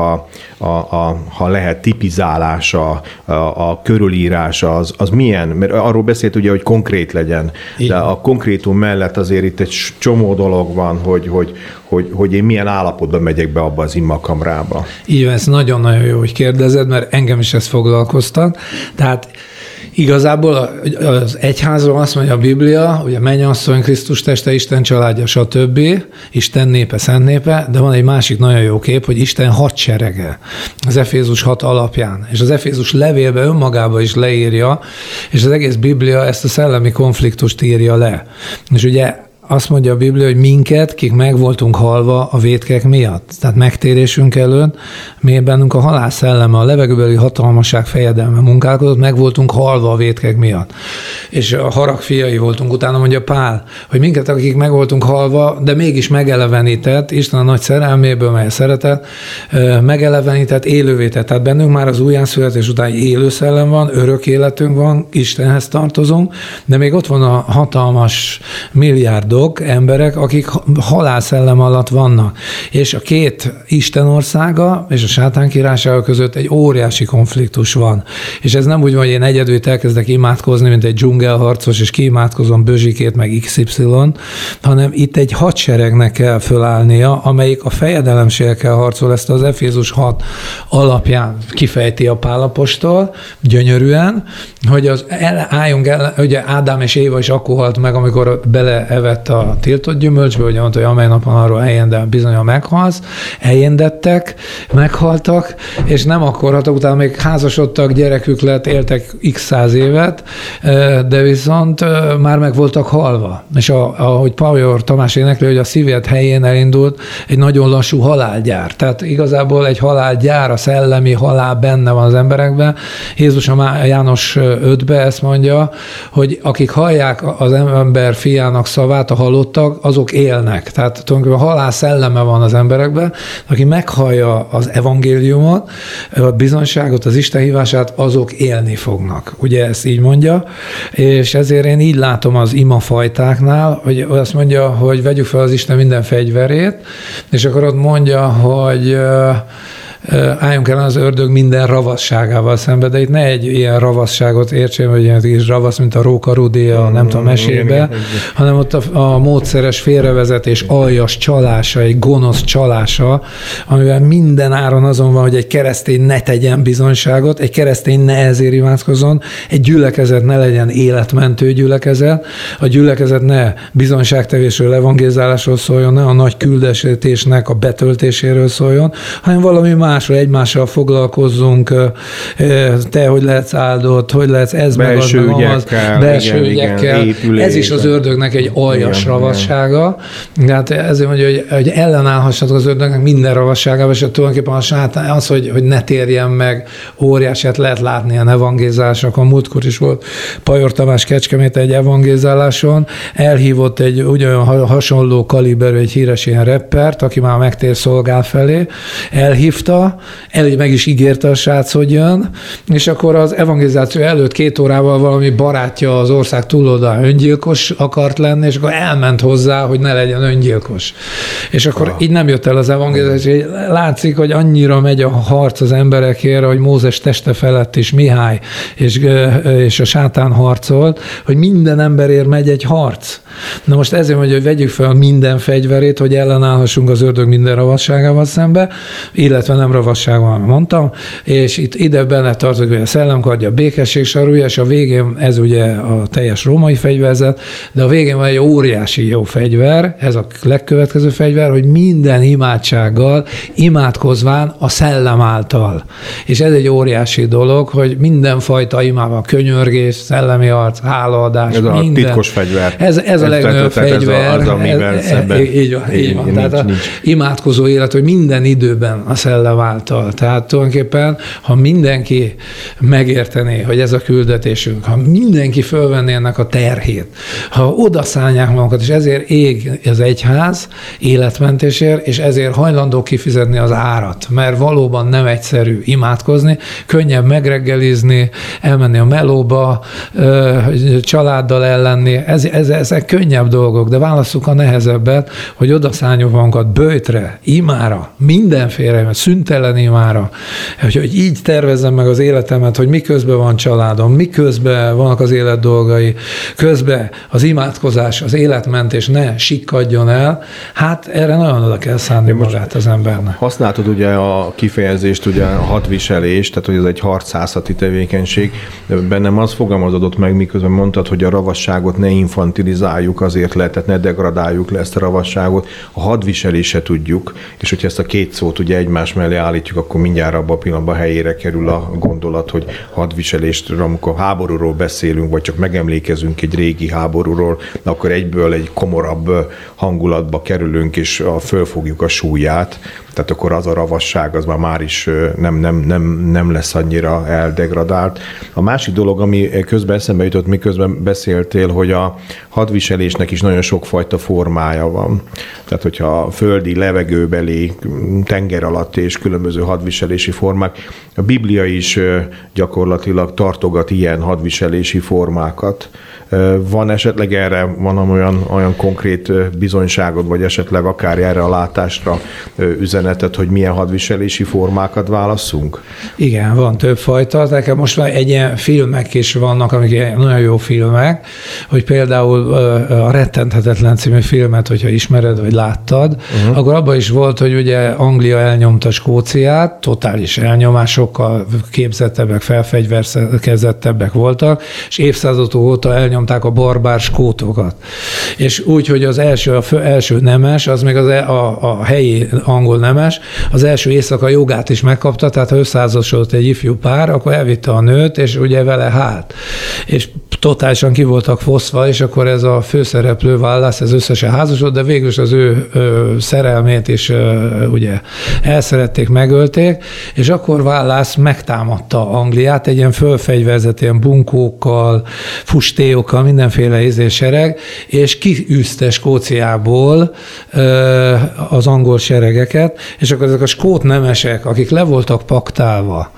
ha lehet tipizálása, a körülírása, az milyen? Mert arról beszélt ugye, hogy konkrét legyen, de a konkrétum mellett azért itt egy csomó dolog van, hogy én milyen állapotban megyek be abba az imaka kamrába. Így van, ez nagyon-nagyon jó, hogy kérdezed, mert engem is ez foglalkoztat. Tehát igazából az egyházról azt mondja a Biblia, ugye mennyasszony, Krisztus teste, Isten családja, stb., Isten népe, szent népe, de van egy másik nagyon jó kép, hogy Isten hadserege az Efézus 6 alapján. És az Efézus levélbe önmagába is leírja, és az egész Biblia ezt a szellemi konfliktust írja le. És ugye azt mondja a Biblia, hogy minket, kik meg voltunk halva a vétkek miatt. Tehát megtérésünk előtt, mi bennünk a halál szelleme, a levegőbeli hatalmasság fejedelme munkálkodott, meg voltunk halva a vétkek miatt. És a harag fiai voltunk. Utána mondja Pál, hogy minket, akik meg voltunk halva, de mégis megelevenített, Isten a nagy szerelméből, mely szeretett, megelevenített, élővé tett. Tehát bennünk már az újjászületés után élő szellem van, örök életünk van, Istenhez tartozunk, de még ott van a hatalmas milliárdok, emberek, akik halálszellem alatt vannak. És a két Isten országa és a sátán királysága között egy óriási konfliktus van. És ez nem úgy van, hogy én egyedül elkezdek imádkozni, mint egy dzsungelharcos, és kiimádkozom Bözsikét, meg XY, hanem itt egy hadseregnek kell fölállnia, amelyik a fejedelemségekkel harcol, ezt az Efézus 6 alapján kifejti a Pál apostol, gyönyörűen, hogy álljunk el, ugye Ádám és Éva is akkor halt meg, amikor beleevett a tiltott gyümölcsbe, ugye mondta, hogy amely napon arról eljön, de bizonyan meghalsz, eljendettek, meghaltak, és nem akkor haltak, utána még házasodtak, gyerekük lett, éltek x 100 évet, de viszont már meg voltak halva. És ahogy Pajor Tamás énekli, hogy a szíved helyén elindult egy nagyon lassú halálgyár. Tehát igazából egy halálgyár, a szellemi halál benne van az emberekben. Jézus a János 5-be ezt mondja, hogy akik hallják az ember fiának szavát, a halottak, azok élnek. Tehát tulajdonképpen a halál szelleme van az emberekben, aki meghallja az evangéliumot, a bizonyságot, az Isten hívását, azok élni fognak. Ugye ezt így mondja, és ezért én így látom az imafajtáknál, hogy azt mondja, hogy vegyük fel az Isten minden fegyverét, és akkor ott mondja, hogy álljunk el az ördög minden ravasságával szembe, de itt ne egy ilyen ravasságot értsen, hogy ilyen ravasz, mint a Róka Rudi, nem tudom, mesébe, hanem ott a módszeres félrevezetés, aljas csalása, egy gonosz csalása, amivel minden áron azon van, hogy egy keresztény ne tegyen bizonyságot, egy keresztény ne ezért imádkozzon, egy gyülekezet ne legyen életmentő gyülekezet, a gyülekezet ne bizonyságtevésről, evangélizálásról szóljon, ne a nagy küldetésnek a betöltéséről szóljon, hanem valami másról, egymással foglalkozzunk, te hogy lehetsz áldott, hogy lehetsz ez meg az, meg az, belső ügyekkel. Ez is az ördögnek egy aljas ravassága. Tehát ezért mondja, hogy ellenállhassatok az ördögnek minden ravasságával, és tulajdonképpen a sátán az, hogy ne térjen meg, óriásiát lehet látni a evangélizálásokon. Múltkor is volt Pajor Tamás Kecskeméten egy evangélizáláson, elhívott egy ugyanolyan hasonló kaliberű, egy híres ilyen rappert, aki már megtér szolgál felé, elhívta, meg is ígérte a srác, hogy jön, és akkor az evangelizáció előtt 2 órával valami barátja az ország túloldalán öngyilkos akart lenni, és akkor elment hozzá, hogy ne legyen öngyilkos. És akkor így nem jött el az evangelizáció. Látszik, hogy annyira megy a harc az emberekért, hogy Mózes teste felett is Mihály és a sátán harcolt, hogy minden emberért megy egy harc. Na most ezért mondja, hogy vegyük fel minden fegyverét, hogy ellenállhassunk az ördög minden ravasságával szembe, illetve nem ravasságban mondtam, és itt ide benne tartozik, hogy a szellemkardja, a békesség sarúja, és a végén ez ugye a teljes római fegyverzet, de a végén van egy óriási jó fegyver, ez a legkövetkező fegyver, hogy minden imádsággal imádkozván a szellem által. És ez egy óriási dolog, hogy mindenfajta imával, könyörgés, szellemi arc, hálaadás, ez minden. A titkos fegyver. Ez a legnagyobb fegyver. Az, amivel szemben. Így van. Tehát a imádkozó élet, hogy minden időben a szellem által. Tehát tulajdonképpen, ha mindenki megértené, hogy ez a küldetésünk, ha mindenki fölvenné ennek a terhét, ha odaszállják magukat, és ezért ég az egyház életmentésért, és ezért hajlandó kifizetni az árat, mert valóban nem egyszerű imádkozni, könnyebb megreggelizni, elmenni a melóba, családdal ellenni, ezek könnyebb dolgok, de válasszuk a nehezebbet, hogy odaszálljunk magunkat böjtre, imára, mindenféle, szüntelenül, bűntelen imára. Hogy így tervezzem meg az életemet, hogy miközben van családom, miközben vannak az élet dolgai, közben az imádkozás, az életmentés ne sikkadjon el, hát erre nagyon oda kell szánni magát az embernek. Használtad ugye a kifejezést, ugye a hadviselés, tehát hogy ez egy harcászati tevékenység. Bennem az fogalmazódott meg, miközben mondtad, hogy a ravasságot ne infantilizáljuk azért le, tehát ne degradáljuk le ezt a ravasságot. A hadviselése tudjuk, és hogyha ezt a két szót ugye egymás mellé állítjuk, akkor mindjárt abban a pillanatban helyére kerül a gondolat, hogy hadviselést, amikor háborúról beszélünk, vagy csak megemlékezünk egy régi háborúról, akkor egyből egy komorabb hangulatba kerülünk, és fölfogjuk a súlyát. Tehát akkor az a ravasság az már is nem lesz annyira eldegradált. A másik dolog, ami közben eszembe jutott, miközben beszéltél, hogy a hadviselésnek is nagyon sokfajta formája van. Tehát, hogyha földi, levegőbeli, tenger alatt és különböző hadviselési formák, a Biblia is gyakorlatilag tartogat ilyen hadviselési formákat. Van esetleg erre, van olyan konkrét bizonyságod, vagy esetleg akár erre a látásra üzenetet, hogy milyen hadviselési formákat válasszunk? Igen, van többfajta. Nekem most már egy ilyen filmek is vannak, amik nagyon jó filmek, hogy például a Rettenthetetlen című filmet, hogyha ismered, vagy láttad, akkor abban is volt, hogy ugye Anglia elnyomta Skóciát, totális elnyomásokkal képzettebbek, felfegyverkezettebbek voltak, és évszázadok óta elnyomták a barbár skótokat. És úgy, hogy az első nemes, az még a helyi angol nemes, az első éjszaka jogát is megkapta, tehát ha összeházasodott egy ifjú pár, akkor elvitte a nőt, és ugye vele hált. És totálisan ki voltak foszva, és akkor ez a főszereplő Wallace, ez összesen házasodott, de végül is az ő szerelmét is ugye elszerették, megölték, és akkor Wallace megtámadta Angliát egy ilyen fölfegyverzett ilyen bunkókkal, fustélyokkal, mindenféle sereg, és kiűzte Skóciából az angol seregeket, és akkor ezek a skót nemesek, akik le voltak paktálva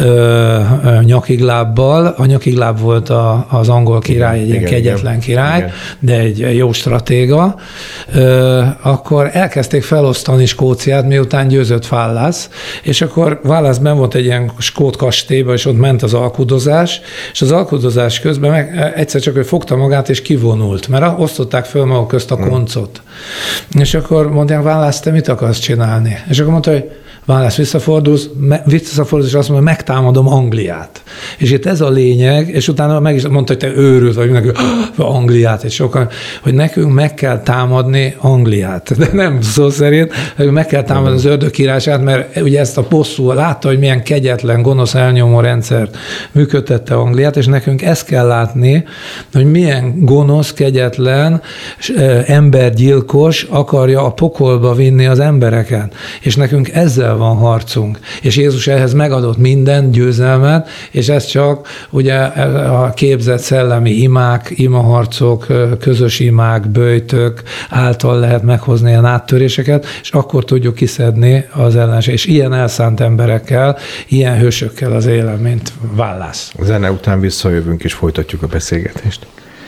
nyakiglábbal, a nyakigláb volt az angol király, egy ilyen kegyetlen király, de egy jó stratéga, akkor elkezdték felosztani Skóciát, miután győzött Wallace, és akkor Wallace benn volt egy ilyen skót kastélyba, és ott ment az alkudozás, és az alkudozás közben egyszer csak ő fogta magát, és kivonult, mert osztották föl maguk közt a koncot. És akkor mondják, Wallace, te mit akarsz csinálni? És akkor mondta, hogy Wallace visszafordul, és azt mondja, hogy megtámadom Angliát. És itt ez a lényeg, és utána meg is mondta, hogy te őrült vagy, mindenki, Angliát, és sokan, hogy nekünk meg kell támadni Angliát. De nem szó szerint, hogy meg kell támadni az ördög királyságát, mert ugye ezt a bosszú látta, hogy milyen kegyetlen, gonosz elnyomó rendszert működtette Angliát, és nekünk ezt kell látni, hogy milyen gonosz, kegyetlen, embergyilkos akarja a pokolba vinni az embereket. És nekünk ezzel van harcunk. És Jézus ehhez megadott minden győzelmet, és ez csak ugye a képzett szellemi imák, imaharcok, közös imák, böjtök által lehet meghozni ilyen áttöréseket, és akkor tudjuk kiszedni az ellenség. És ilyen elszánt emberekkel, ilyen hősökkel az élet, mint Wallace. Zene után visszajövünk, és folytatjuk a beszélgetést.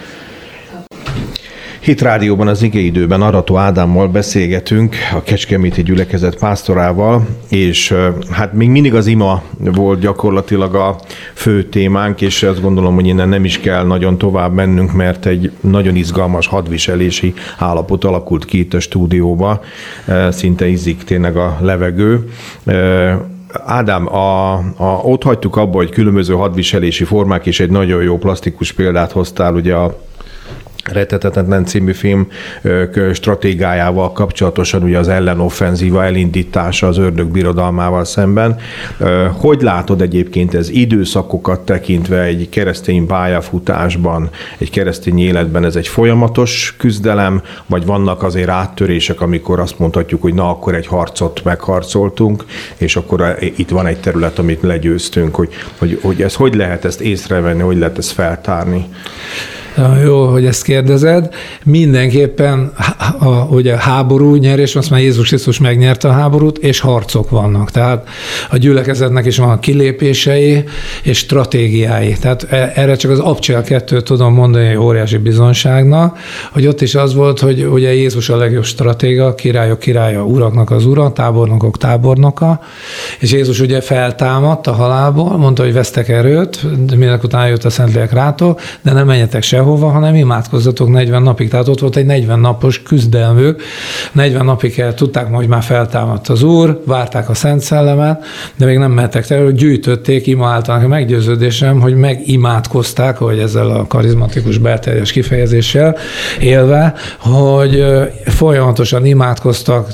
Hit Rádióban az Igeidőben Arató Ádámmal beszélgetünk, a Kecskeméti gyülekezet pásztorával, és hát még mindig az ima volt gyakorlatilag a fő témánk, és azt gondolom, hogy innen nem is kell nagyon tovább mennünk, mert egy nagyon izgalmas hadviselési állapot alakult ki itt a stúdióba, szinte izzik tényleg a levegő. Ádám, ott hagytuk abba, hogy különböző hadviselési formák, és egy nagyon jó plastikus példát hoztál, ugye a Rettenthetetlen című film stratégiájával kapcsolatosan, ugye az ellenoffenzíva elindítása az ördög birodalmával szemben. Hogy látod egyébként ez időszakokat tekintve egy keresztény pályafutásban, egy keresztény életben, ez egy folyamatos küzdelem, vagy vannak azért áttörések, amikor azt mondhatjuk, hogy na, akkor egy harcot megharcoltunk, és akkor itt van egy terület, amit legyőztünk, hogy ez hogy lehet ezt észrevenni, hogy lehet ezt feltárni? Jó, hogy ezt kérdezed. Mindenképpen ugye háború nyerés, azt már Jézus Krisztus megnyerte a háborút, és harcok vannak. Tehát a gyülekezetnek is van kilépései és stratégiái. Tehát erre csak az Abcsel 2 tudom mondani óriási bizonságnak, hogy ott is az volt, hogy ugye Jézus a legjobb stratéga, királyok királya, uraknak az ura, tábornokok tábornoka, és Jézus ugye feltámadt a halálból, mondta, hogy vesztek erőt, minek után jött a Szentlélek rátok, de nem menjetek sehova, hanem imádkozzatok 40 napig. Tehát ott volt egy 40 napos küzdelmük, 40 napig tudták, hogy már feltámadt az Úr, várták a Szent Szellemet, de még nem mehettek el, hogy gyűjtötték, imádták. Meggyőződésem, hogy megimádkozták, hogy ezzel a karizmatikus belterjes kifejezéssel élve, hogy folyamatosan imádkoztak,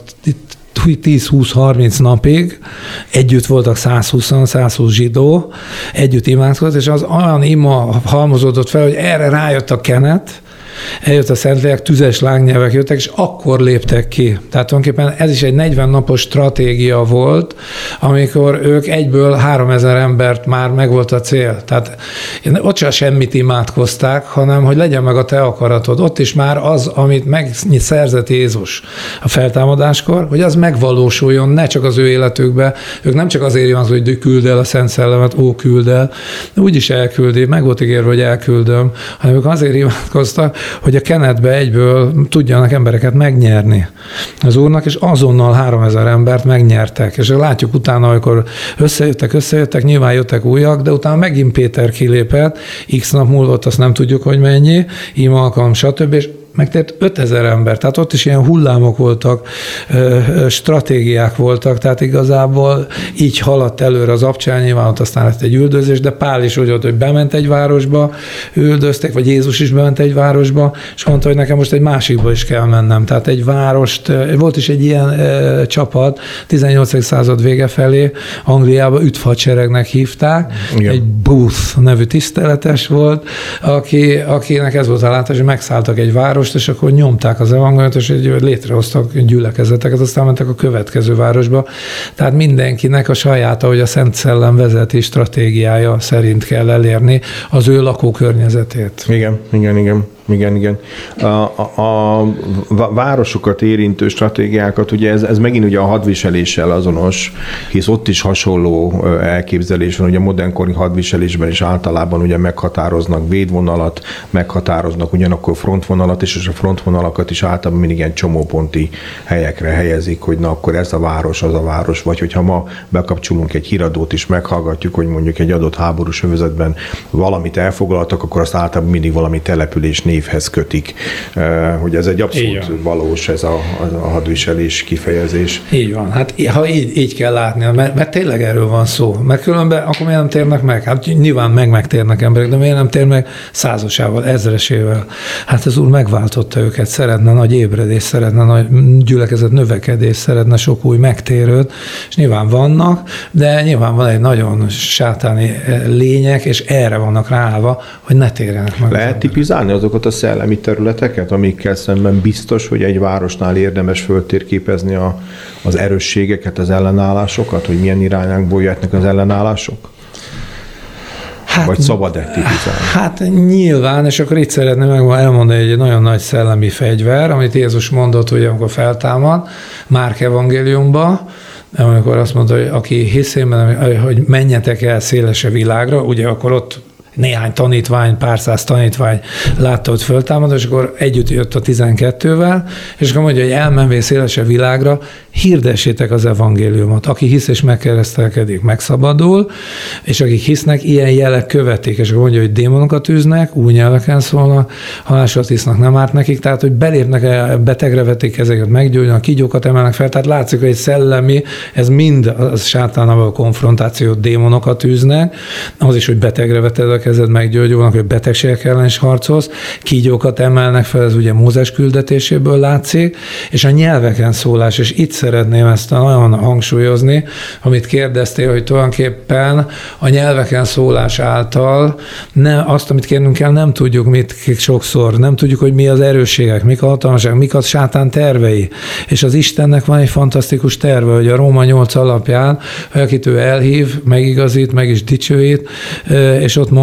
10-20-30 napig, együtt voltak 120 zsidó, együtt imádkozott, és az olyan ima halmozódott fel, hogy erre rájött a kenet, eljött a Szentlélek, tüzes lángnyelvek jöttek, és akkor léptek ki. Tehát tulajdonképpen ez is egy 40 napos stratégia volt, amikor ők egyből 3000 embert már megvolt a cél. Tehát ott sem semmit imádkozták, hanem hogy legyen meg a te akaratod. Ott is már az, amit megszerzett Jézus a feltámadáskor, hogy az megvalósuljon, ne csak az ő életükbe. Ők nem csak azért imádkoztak, hogy küld el a Szent Szellemet, küld el, de úgyis elküldi, meg volt ígérve, hogy elküldöm, hanem ők azért imádkoztak, hogy a kenetbe egyből tudjanak embereket megnyerni az Úrnak, és azonnal 3000 embert megnyertek. És látjuk utána, amikor összejöttek, nyilván jöttek újak, de utána megint Péter kilépett, x nap múlva, azt nem tudjuk, hogy mennyi, íme alkalom, stb. És megtért 5000 ember, tehát ott is ilyen hullámok voltak, stratégiák voltak, tehát igazából így haladt előre az Abcsel, nyilván ott aztán lett egy üldözés, de Pál is úgy volt, hogy bement egy városba, üldözték, vagy Jézus is bement egy városba, és mondta, hogy nekem most egy másikba is kell mennem. Tehát egy várost, volt is egy ilyen csapat, 18. század vége felé, Angliába üdvhadseregnek hívták, igen. Egy Booth nevű tiszteletes volt, akinek ez volt a látás, hogy megszálltak egy város, és akkor nyomták az evangéliumot, és létrehoztak gyülekezeteket, aztán mentek a következő városba. Tehát mindenkinek a saját, ahogy a Szent Szellem vezeti stratégiája szerint kell elérni az ő lakókörnyezetét. Igen. A városokat érintő stratégiákat, ugye ez megint ugye a hadviseléssel azonos, hisz ott is hasonló elképzelés van, ugye a modernkori hadviselésben is általában ugye meghatároznak védvonalat, meghatároznak ugyanakkor frontvonalat, és a frontvonalakat is általában mindig ilyen csomóponti helyekre helyezik, hogy na akkor ez a város, az a város, vagy hogyha ma bekapcsolunk egy híradót is, meghallgatjuk, hogy mondjuk egy adott háborús övezetben valamit elfoglaltak, akkor azt általában mindig valami település névhez kötik, hogy ez egy abszolút valós ez a hadviselés kifejezés. Így van, hát ha így kell látni, mert tényleg erről van szó, mert különben akkor miért nem térnek meg? Hát nyilván megtérnek emberek, de miért nem tér meg 100-asával, 1000-esével? Hát az Úr megváltotta őket, szeretne nagy ébredés, szeretne nagy gyülekezet növekedés, szeretne sok új megtérőt, és nyilván vannak, de nyilván van egy nagyon sátáni lények, és erre vannak ráállva, hogy ne térjenek meg. Lehet tipizálni azokat a szellemi területeket, amikkel szemben biztos, hogy egy városnál érdemes föltérképezni az erősségeket, az ellenállásokat, hogy milyen irányákból jöhetnek az ellenállások? Vagy szabad-e tipizálni? Hát nyilván, és akkor itt szeretném elmondani egy nagyon nagy szellemi fegyver, amit Jézus mondott, hogy amikor feltámad, Márk evangéliumban, amikor azt mondta, hogy aki hisz én, hogy menjetek el szélesre világra, ugye akkor ott néhány tanítvány, pár száz tanítvány látta, hogy föltámad, és akkor együtt jött a 12-vel, és akkor mondja, hogy elmenvén szélesebb világra, hirdessétek az evangéliumot. Aki hisz és megkeresztelkedik, megszabadul, és akik hisznek, ilyen jelek követik. És akkor mondja, hogy démonokat űznek, új nyelveken szólnak, ha másot hisznek, nem árt nekik, tehát, hogy belépnek, betegre vetik ezeket, meggyógyulnak, kígyókat emelnek fel, tehát látszik, hogy egy szellemi, ez mind a sátánnal a konfrontációt, démonokat űznek, az is, hogy betegre veted a kezed, meggyógyulnak, hogy betegségek ellen is harcolsz, kígyókat emelnek fel, ez ugye Mózes küldetéséből látszik, és a nyelveken szólás, és itt szeretném ezt nagyon hangsúlyozni, amit kérdeztél, hogy tulajdonképpen a nyelveken szólás által azt, amit kérnünk kell, nem tudjuk mit sokszor, nem tudjuk, hogy mi az erősségek, mik a hatalmaság, mik a sátán tervei. És az Istennek van egy fantasztikus terve, hogy a Róma 8 alapján, hogy akit ő elhív, megigazít, meg is dicsőít, és ott mondja,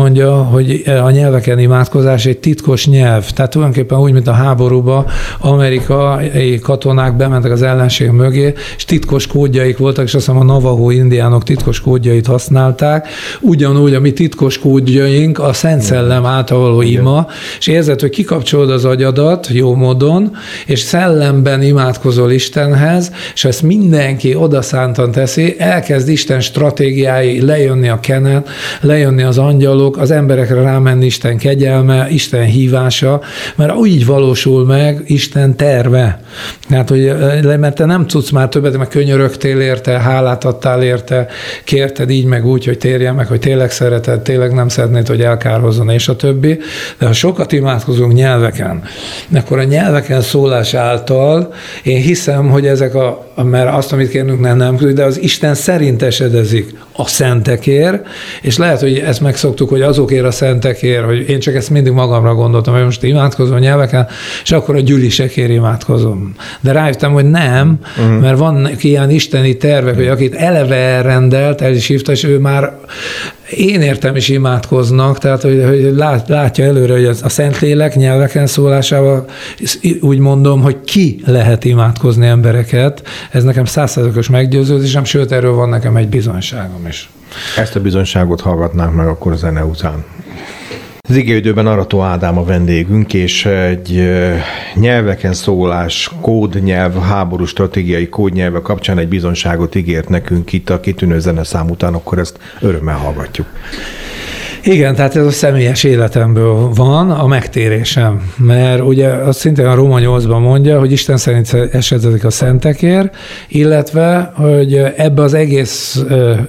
mondja, hogy a nyelveken imádkozás egy titkos nyelv. Tehát tulajdonképpen úgy, mint a háborúban amerikai katonák bementek az ellenség mögé, és titkos kódjaik voltak, és azt hiszem a Navajo indiánok titkos kódjait használták. Ugyanúgy a mi titkos kódjaink a Szent Szellem által való ima, és érzed, hogy kikapcsolod az agyadat jó módon, és szellemben imádkozol Istenhez, és ezt mindenki odaszántan teszi, elkezd Isten stratégiái, lejönni a kenet, lejönni az angyalok, az emberekre rámenni Isten kegyelme, Isten hívása, mert úgy valósul meg Isten terve. Hát, hogy, mert te nem tudsz már többet, mert könyörögtél érte, hálát adtál érte, kérted így meg úgy, hogy térjen meg, hogy tényleg szereted, tényleg nem szeretnéd, hogy elkárhozzon, és a többi. De ha sokat imádkozunk nyelveken, akkor a nyelveken szólás által én hiszem, hogy ezek mert azt, amit kérnünk, nem, de az Isten szerint esedezik a szentekért, és lehet, hogy ezt megszoktuk, hogy azokért a szentekért, hogy én csak ezt mindig magamra gondoltam, hogy most imádkozom nyelveken, és akkor a gyülisekért imádkozom. De rájöttem, hogy nem, mert van ilyen isteni tervek, hogy akit eleve elrendelt, el is hívta, és ő már én értem is imádkoznak, tehát hogy látja előre, hogy a Szentlélek nyelveken szólásával úgy mondom, hogy ki lehet imádkozni embereket. Ez nekem 100%-os meggyőződésem, sőt, erről van nekem egy bizonyságom is. Ezt a bizonyságot hallgatnánk meg akkor a zene után. Az igeidőben Arató Ádám a vendégünk, és egy nyelveken szólás, kódnyelv, háború stratégiai kódnyelve kapcsán egy bizonyságot ígért nekünk itt a kitűnő zeneszám után, akkor ezt örömmel hallgatjuk. Igen, tehát ez a személyes életemből van a megtérésem, mert ugye azt szintén a Róma 8-ban mondja, hogy Isten szerint esedezik a szentekért, illetve, hogy ebbe az egész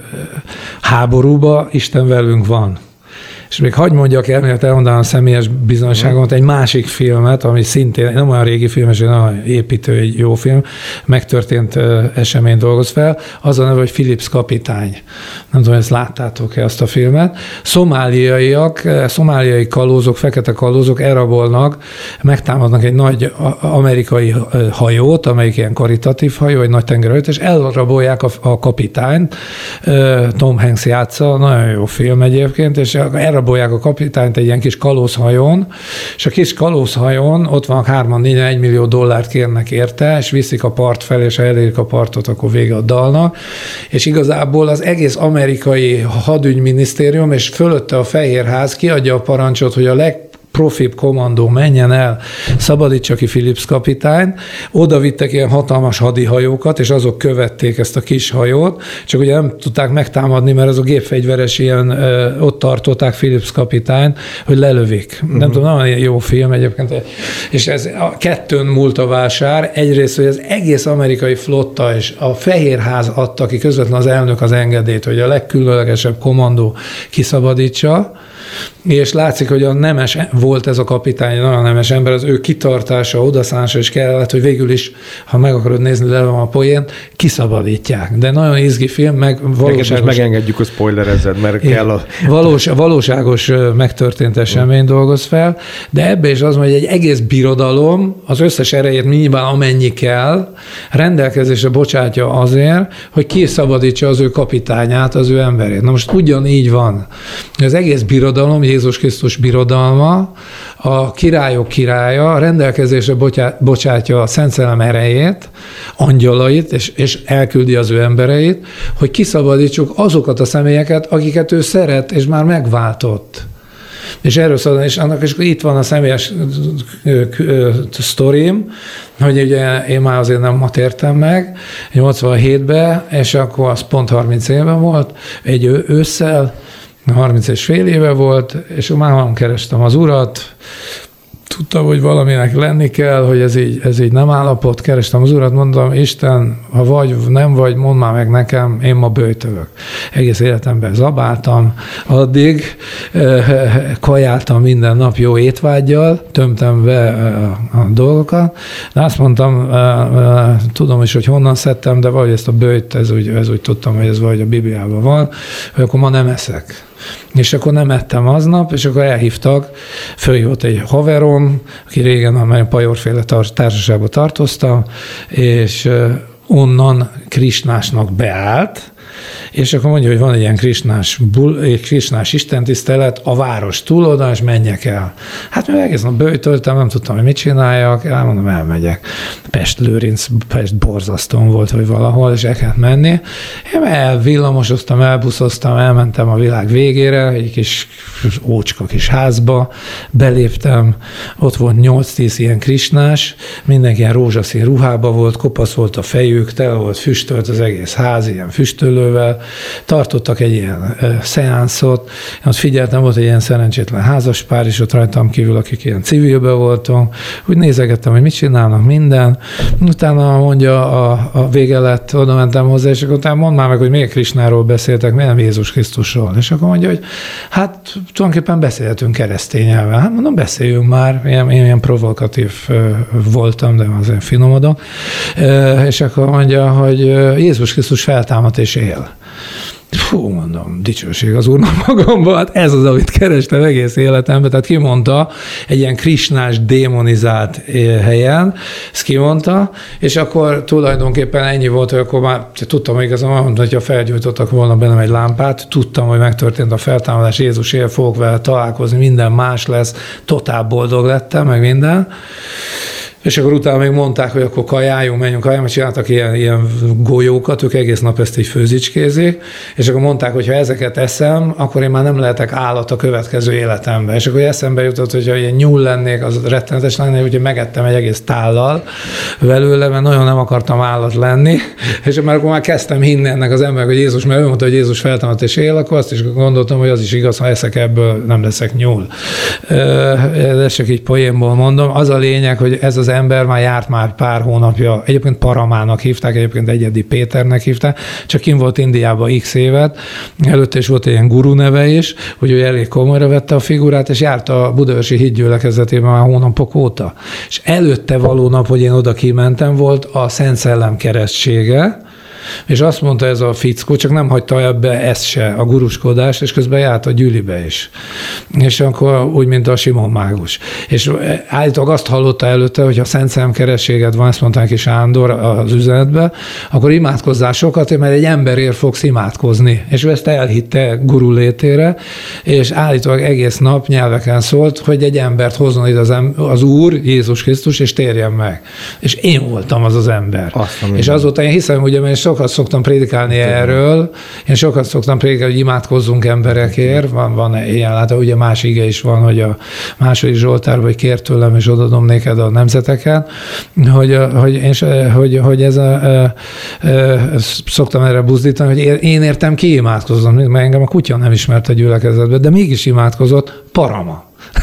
háborúba Isten velünk van. És még hadd mondjak el, mert elmondanám a személyes bizonyságomat, egy másik filmet, ami szintén nem olyan régi film, és olyan építő, egy jó film, megtörtént eseményt dolgoz fel, az a neve, hogy Phillips kapitány. Nem tudom, ezt láttátok-e azt a filmet. Szomáliai kalózok, fekete kalózok elrabolnak, megtámadnak egy nagy amerikai hajót, amelyik ilyen karitatív hajó, egy nagy tengerhajót, és elrabolják a kapitányt. Tom Hanks játsza, nagyon jó film egyébként, és elrabolják a kapitányt egy ilyen kis kalózhajón, és a kis kalózhajón ott van 3-4 $1 millió kérnek érte, és viszik a part felé, és ha elérik a partot, akkor vége a dalnak. És igazából az egész amerikai hadügyminisztérium, és fölötte a Fehérház kiadja a parancsot, hogy a legprofibb kommandó menjen el, szabadítsa ki Phillips kapitányt, oda vittek ilyen hatalmas hadihajókat, és azok követték ezt a kis hajót, csak ugye nem tudták megtámadni, mert az a gépfegyveres ilyen, ott tartották Phillips kapitányt, hogy lelövik. Nem tudom, nagyon jó film egyébként, és ez a kettőn múlt a vásár, egyrészt, hogy az egész amerikai flotta és a Fehérház adta ki közvetlen az elnök az engedélyt, hogy a legkülönlegesebb kommandó kiszabadítsa, és látszik, hogy a nemes volt ez a kapitány, nagyon nemes ember, az ő kitartása, odaszánása is kellett, hogy végül is, ha meg akarod nézni, le van a poént, kiszabadítják. De nagyon izgi film, meg valóságos... megengedjük a spoilerezzet, mert kell a... Valóságos megtörtént esemény dolgoz fel, de ebbe is az, hogy egy egész birodalom az összes erejét nyilván amennyi kell, rendelkezésre bocsátja azért, hogy kiszabadítsa az ő kapitányát, az ő emberét. Na most ugyanígy van. Az egész birodalom, Jézus Krisztus birodalma, a királyok királya rendelkezésre bocsátja a Szent Szellem erejét, angyalait, és elküldi az ő embereit, hogy kiszabadítsuk azokat a személyeket, akiket ő szeret, és már megváltott. És erről szól, és annak is itt van a személyes sztorim, hogy ugye én már azért nem ma tértem meg, 87-ben, és akkor az pont 30 éve volt, egy ősszel, 30 és fél éve volt, és már kerestem az Urat, tudtam, hogy valaminek lenni kell, hogy ez így nem állapot, kerestem az Urat, mondtam, Isten, ha vagy, nem vagy, mondd már meg nekem, én ma böjtölök. Egész életemben zabáltam, addig kajáltam minden nap jó étvággyal, tömtem be a dolgokat, de azt mondtam, tudom is, hogy honnan szedtem, de valahogy ezt a böjt, ez úgy tudtam, hogy ez valahogy a Bibliában van, hogy akkor ma nem eszek. És akkor nem ettem aznap, és akkor elhívtak, följött egy haverom, aki régen a Pajorféle társaságban tartoztam, és onnan Krisnásnak beállt, És akkor mondja, hogy van egy ilyen Krisnás istentisztelet a város túloldalán, és menjek el. Hát mi egész nap böjtöltem, nem tudtam, hogy mit csináljak, elmondom, elmegyek. Pest-Lőrinc, Pest-Borzasztón volt, vagy valahol, és el kellett menni. Én elvillamosoztam, elbuszoztam, elmentem a világ végére, egy kis ócska kis házba, beléptem, ott volt 8-10 ilyen krisnás, mindenki ilyen rózsaszín ruhába volt, kopasz volt a fejük, tele volt füstölt az egész ház, ilyen füstölővel, tartottak egy ilyen szeánszot, én ott figyeltem, volt egy ilyen szerencsétlen házaspár is ott rajtam kívül, akik ilyen civilben voltunk, úgy nézegettem, hogy mit csinálnak, minden, utána mondja, a vége lett, oda mentem hozzá, és akkor utána mondd már meg, hogy miért Krisnáról beszéltek, miért nem Jézus Krisztusról, és akkor mondja, hogy hát tulajdonképpen beszélhetünk keresztény nyelven. Hát mondom, beszéljünk már, én ilyen provokatív voltam, de azért finomodok, és akkor mondja, hogy Jézus Krisztus feltámadt és él. Fú, mondom, dicsőség az Úrnak magamban, hát ez az, amit kerestem egész életemben, tehát kimondta egy ilyen krisnás démonizált helyen, ezt kimondta, és akkor tulajdonképpen ennyi volt, hogy akkor már tudtam, hogy igazán, hogyha felgyújtottak volna bennem egy lámpát, tudtam, hogy megtörtént a feltámadás, Jézus él, fogok vele találkozni, minden más lesz, totál boldog lettem, meg minden. És akkor utána még mondták, hogy akkor kajáljunk, menjünk kajáljunk, mert csináltak ilyen golyókat, ők egész nap ezt így főzicskézik, és akkor mondták, hogy ha ezeket eszem, akkor én már nem lehetek állat a következő életemben. És akkor eszembe jutott, hogy ha ilyen nyúl lennék, az rettenetes lenne, úgyhogy megettem egy egész tállal belőle, mert nagyon nem akartam állat lenni, és már akkor már kezdtem hinni ennek az embernek, hogy Jézus, mert ő mondta, hogy Jézus feltámadt és él, akkor azt is gondoltam, hogy az is igaz, ha eszek ebből, nem leszek nyúl. Ez csak így poénból mondom. Az a lényeg, hogy ez az ember már járt már pár hónapja, egyébként Paramának hívták, egyébként Egyedi Péternek hívták, csak kint volt Indiában x évet, előtte is volt egy ilyen guru neve is, úgyhogy elég komolyra vette a figurát, és járt a Budaörsi Hídgyülekezetében már hónapok óta. És előtte való nap, hogy én oda kimentem, volt a Szent Szellem keresztsége, és azt mondta ez a fickó, csak nem hagyta ebbe ezt se, a guruskodást, és közben járt a gyülibe is. És akkor úgy, mint a Simon mágus. És állítólag azt hallotta előtte, hogy ha Szent Szellem kerességed van, ezt mondta neki Sándor az üzenetbe, akkor imádkozzál sokat, mert egy emberért fogsz imádkozni. És ő ezt elhitte guru létére, és állítólag egész nap nyelveken szólt, hogy egy embert hozzon ide az Úr, Jézus Krisztus, és térjen meg. És én voltam az az ember. És azóta én hiszem, ugye, mert sokat szoktam prédikálni erről, én sokat szoktam prédikálni, hogy imádkozzunk emberekért, van ilyen látva, ugye más ige is van, hogy a második Zsoltárban, hogy kér tőlem, és odadom néked a nemzeteket, hogy ez szoktam erre buzdítani, hogy én értem ki imádkozzon, mert engem a kutya nem ismert a gyülekezetbe, de mégis imádkozott Parama.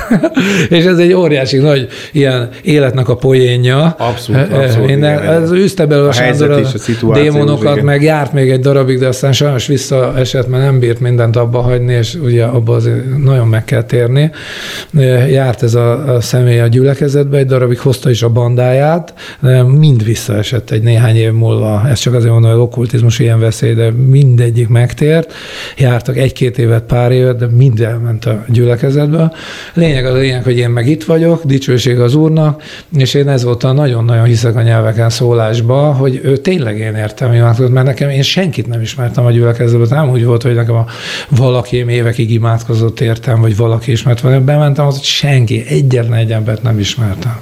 És ez egy óriási nagy ilyen életnek a poénja. Abszolút. Ez üzte belőle a Sándor a démonokat, meg járt még egy darabig, de aztán sajnos visszaesett, mert nem bírt mindent abba hagyni, és ugye abba azért nagyon meg kell térni. Járt ez a személy a gyülekezetbe, egy darabig hozta is a bandáját, de mind visszaesett egy néhány év múlva. Ez csak azért mondom, hogy okkultizmus ilyen veszély, de mindegyik megtért. Jártak 1-2 évet, pár évet, de mind elment a gyülekezetbe. Lényeg, hogy én meg itt vagyok, dicsőség az Úrnak, és én ezúttal nagyon-nagyon hiszek a nyelveken szólásba, hogy ő tényleg én értem imádkozott, mert nekem én senkit nem ismertem a gyülekezetben, nem úgy volt, hogy nekem valaki évekig imádkozott értem, vagy valaki ismert, vagy bementem, az, hogy senki, egyetlen egy embert nem ismertem.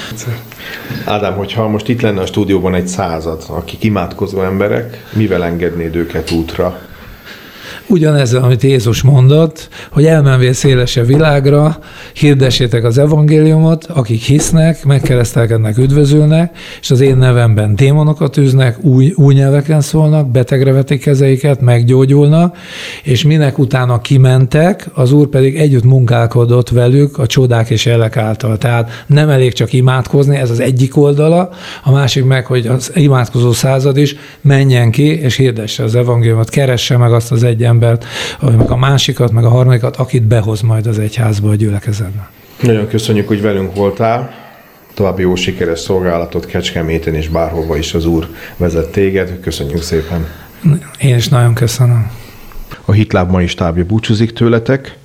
Ádám, hogyha most itt lenne a stúdióban egy 100, akik imádkozó emberek, mivel engednéd őket útra? Ugyanezzel, amit Jézus mondott, hogy elmenvél szélesebb világra, hirdessétek az evangéliumot, akik hisznek, megkeresztelkednek, üdvözülnek, és az én nevemben démonokat űznek, új nyelveken szólnak, betegre vetik kezeiket, meggyógyulnak, és minek utána kimentek, az Úr pedig együtt munkálkodott velük a csodák és jelek által. Tehát nem elég csak imádkozni, ez az egyik oldala, a másik meg, hogy az imádkozó század is menjen ki, és hirdesse az evangéliumot, keresse meg azt az egy embert, meg a másikat, meg a harmadikat, akit behoz majd az egyházba, a gyülekezetbe. Nagyon köszönjük, hogy velünk voltál. További jó sikeres szolgálatot Kecskeméten és bárhova is az Úr vezet téged. Köszönjük szépen. Én is nagyon köszönöm. A Hitláb mai stábja búcsúzik tőletek.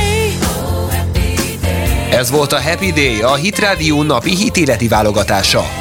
Ez volt a Happy Day, a Hit Radio napi hitéleti válogatása.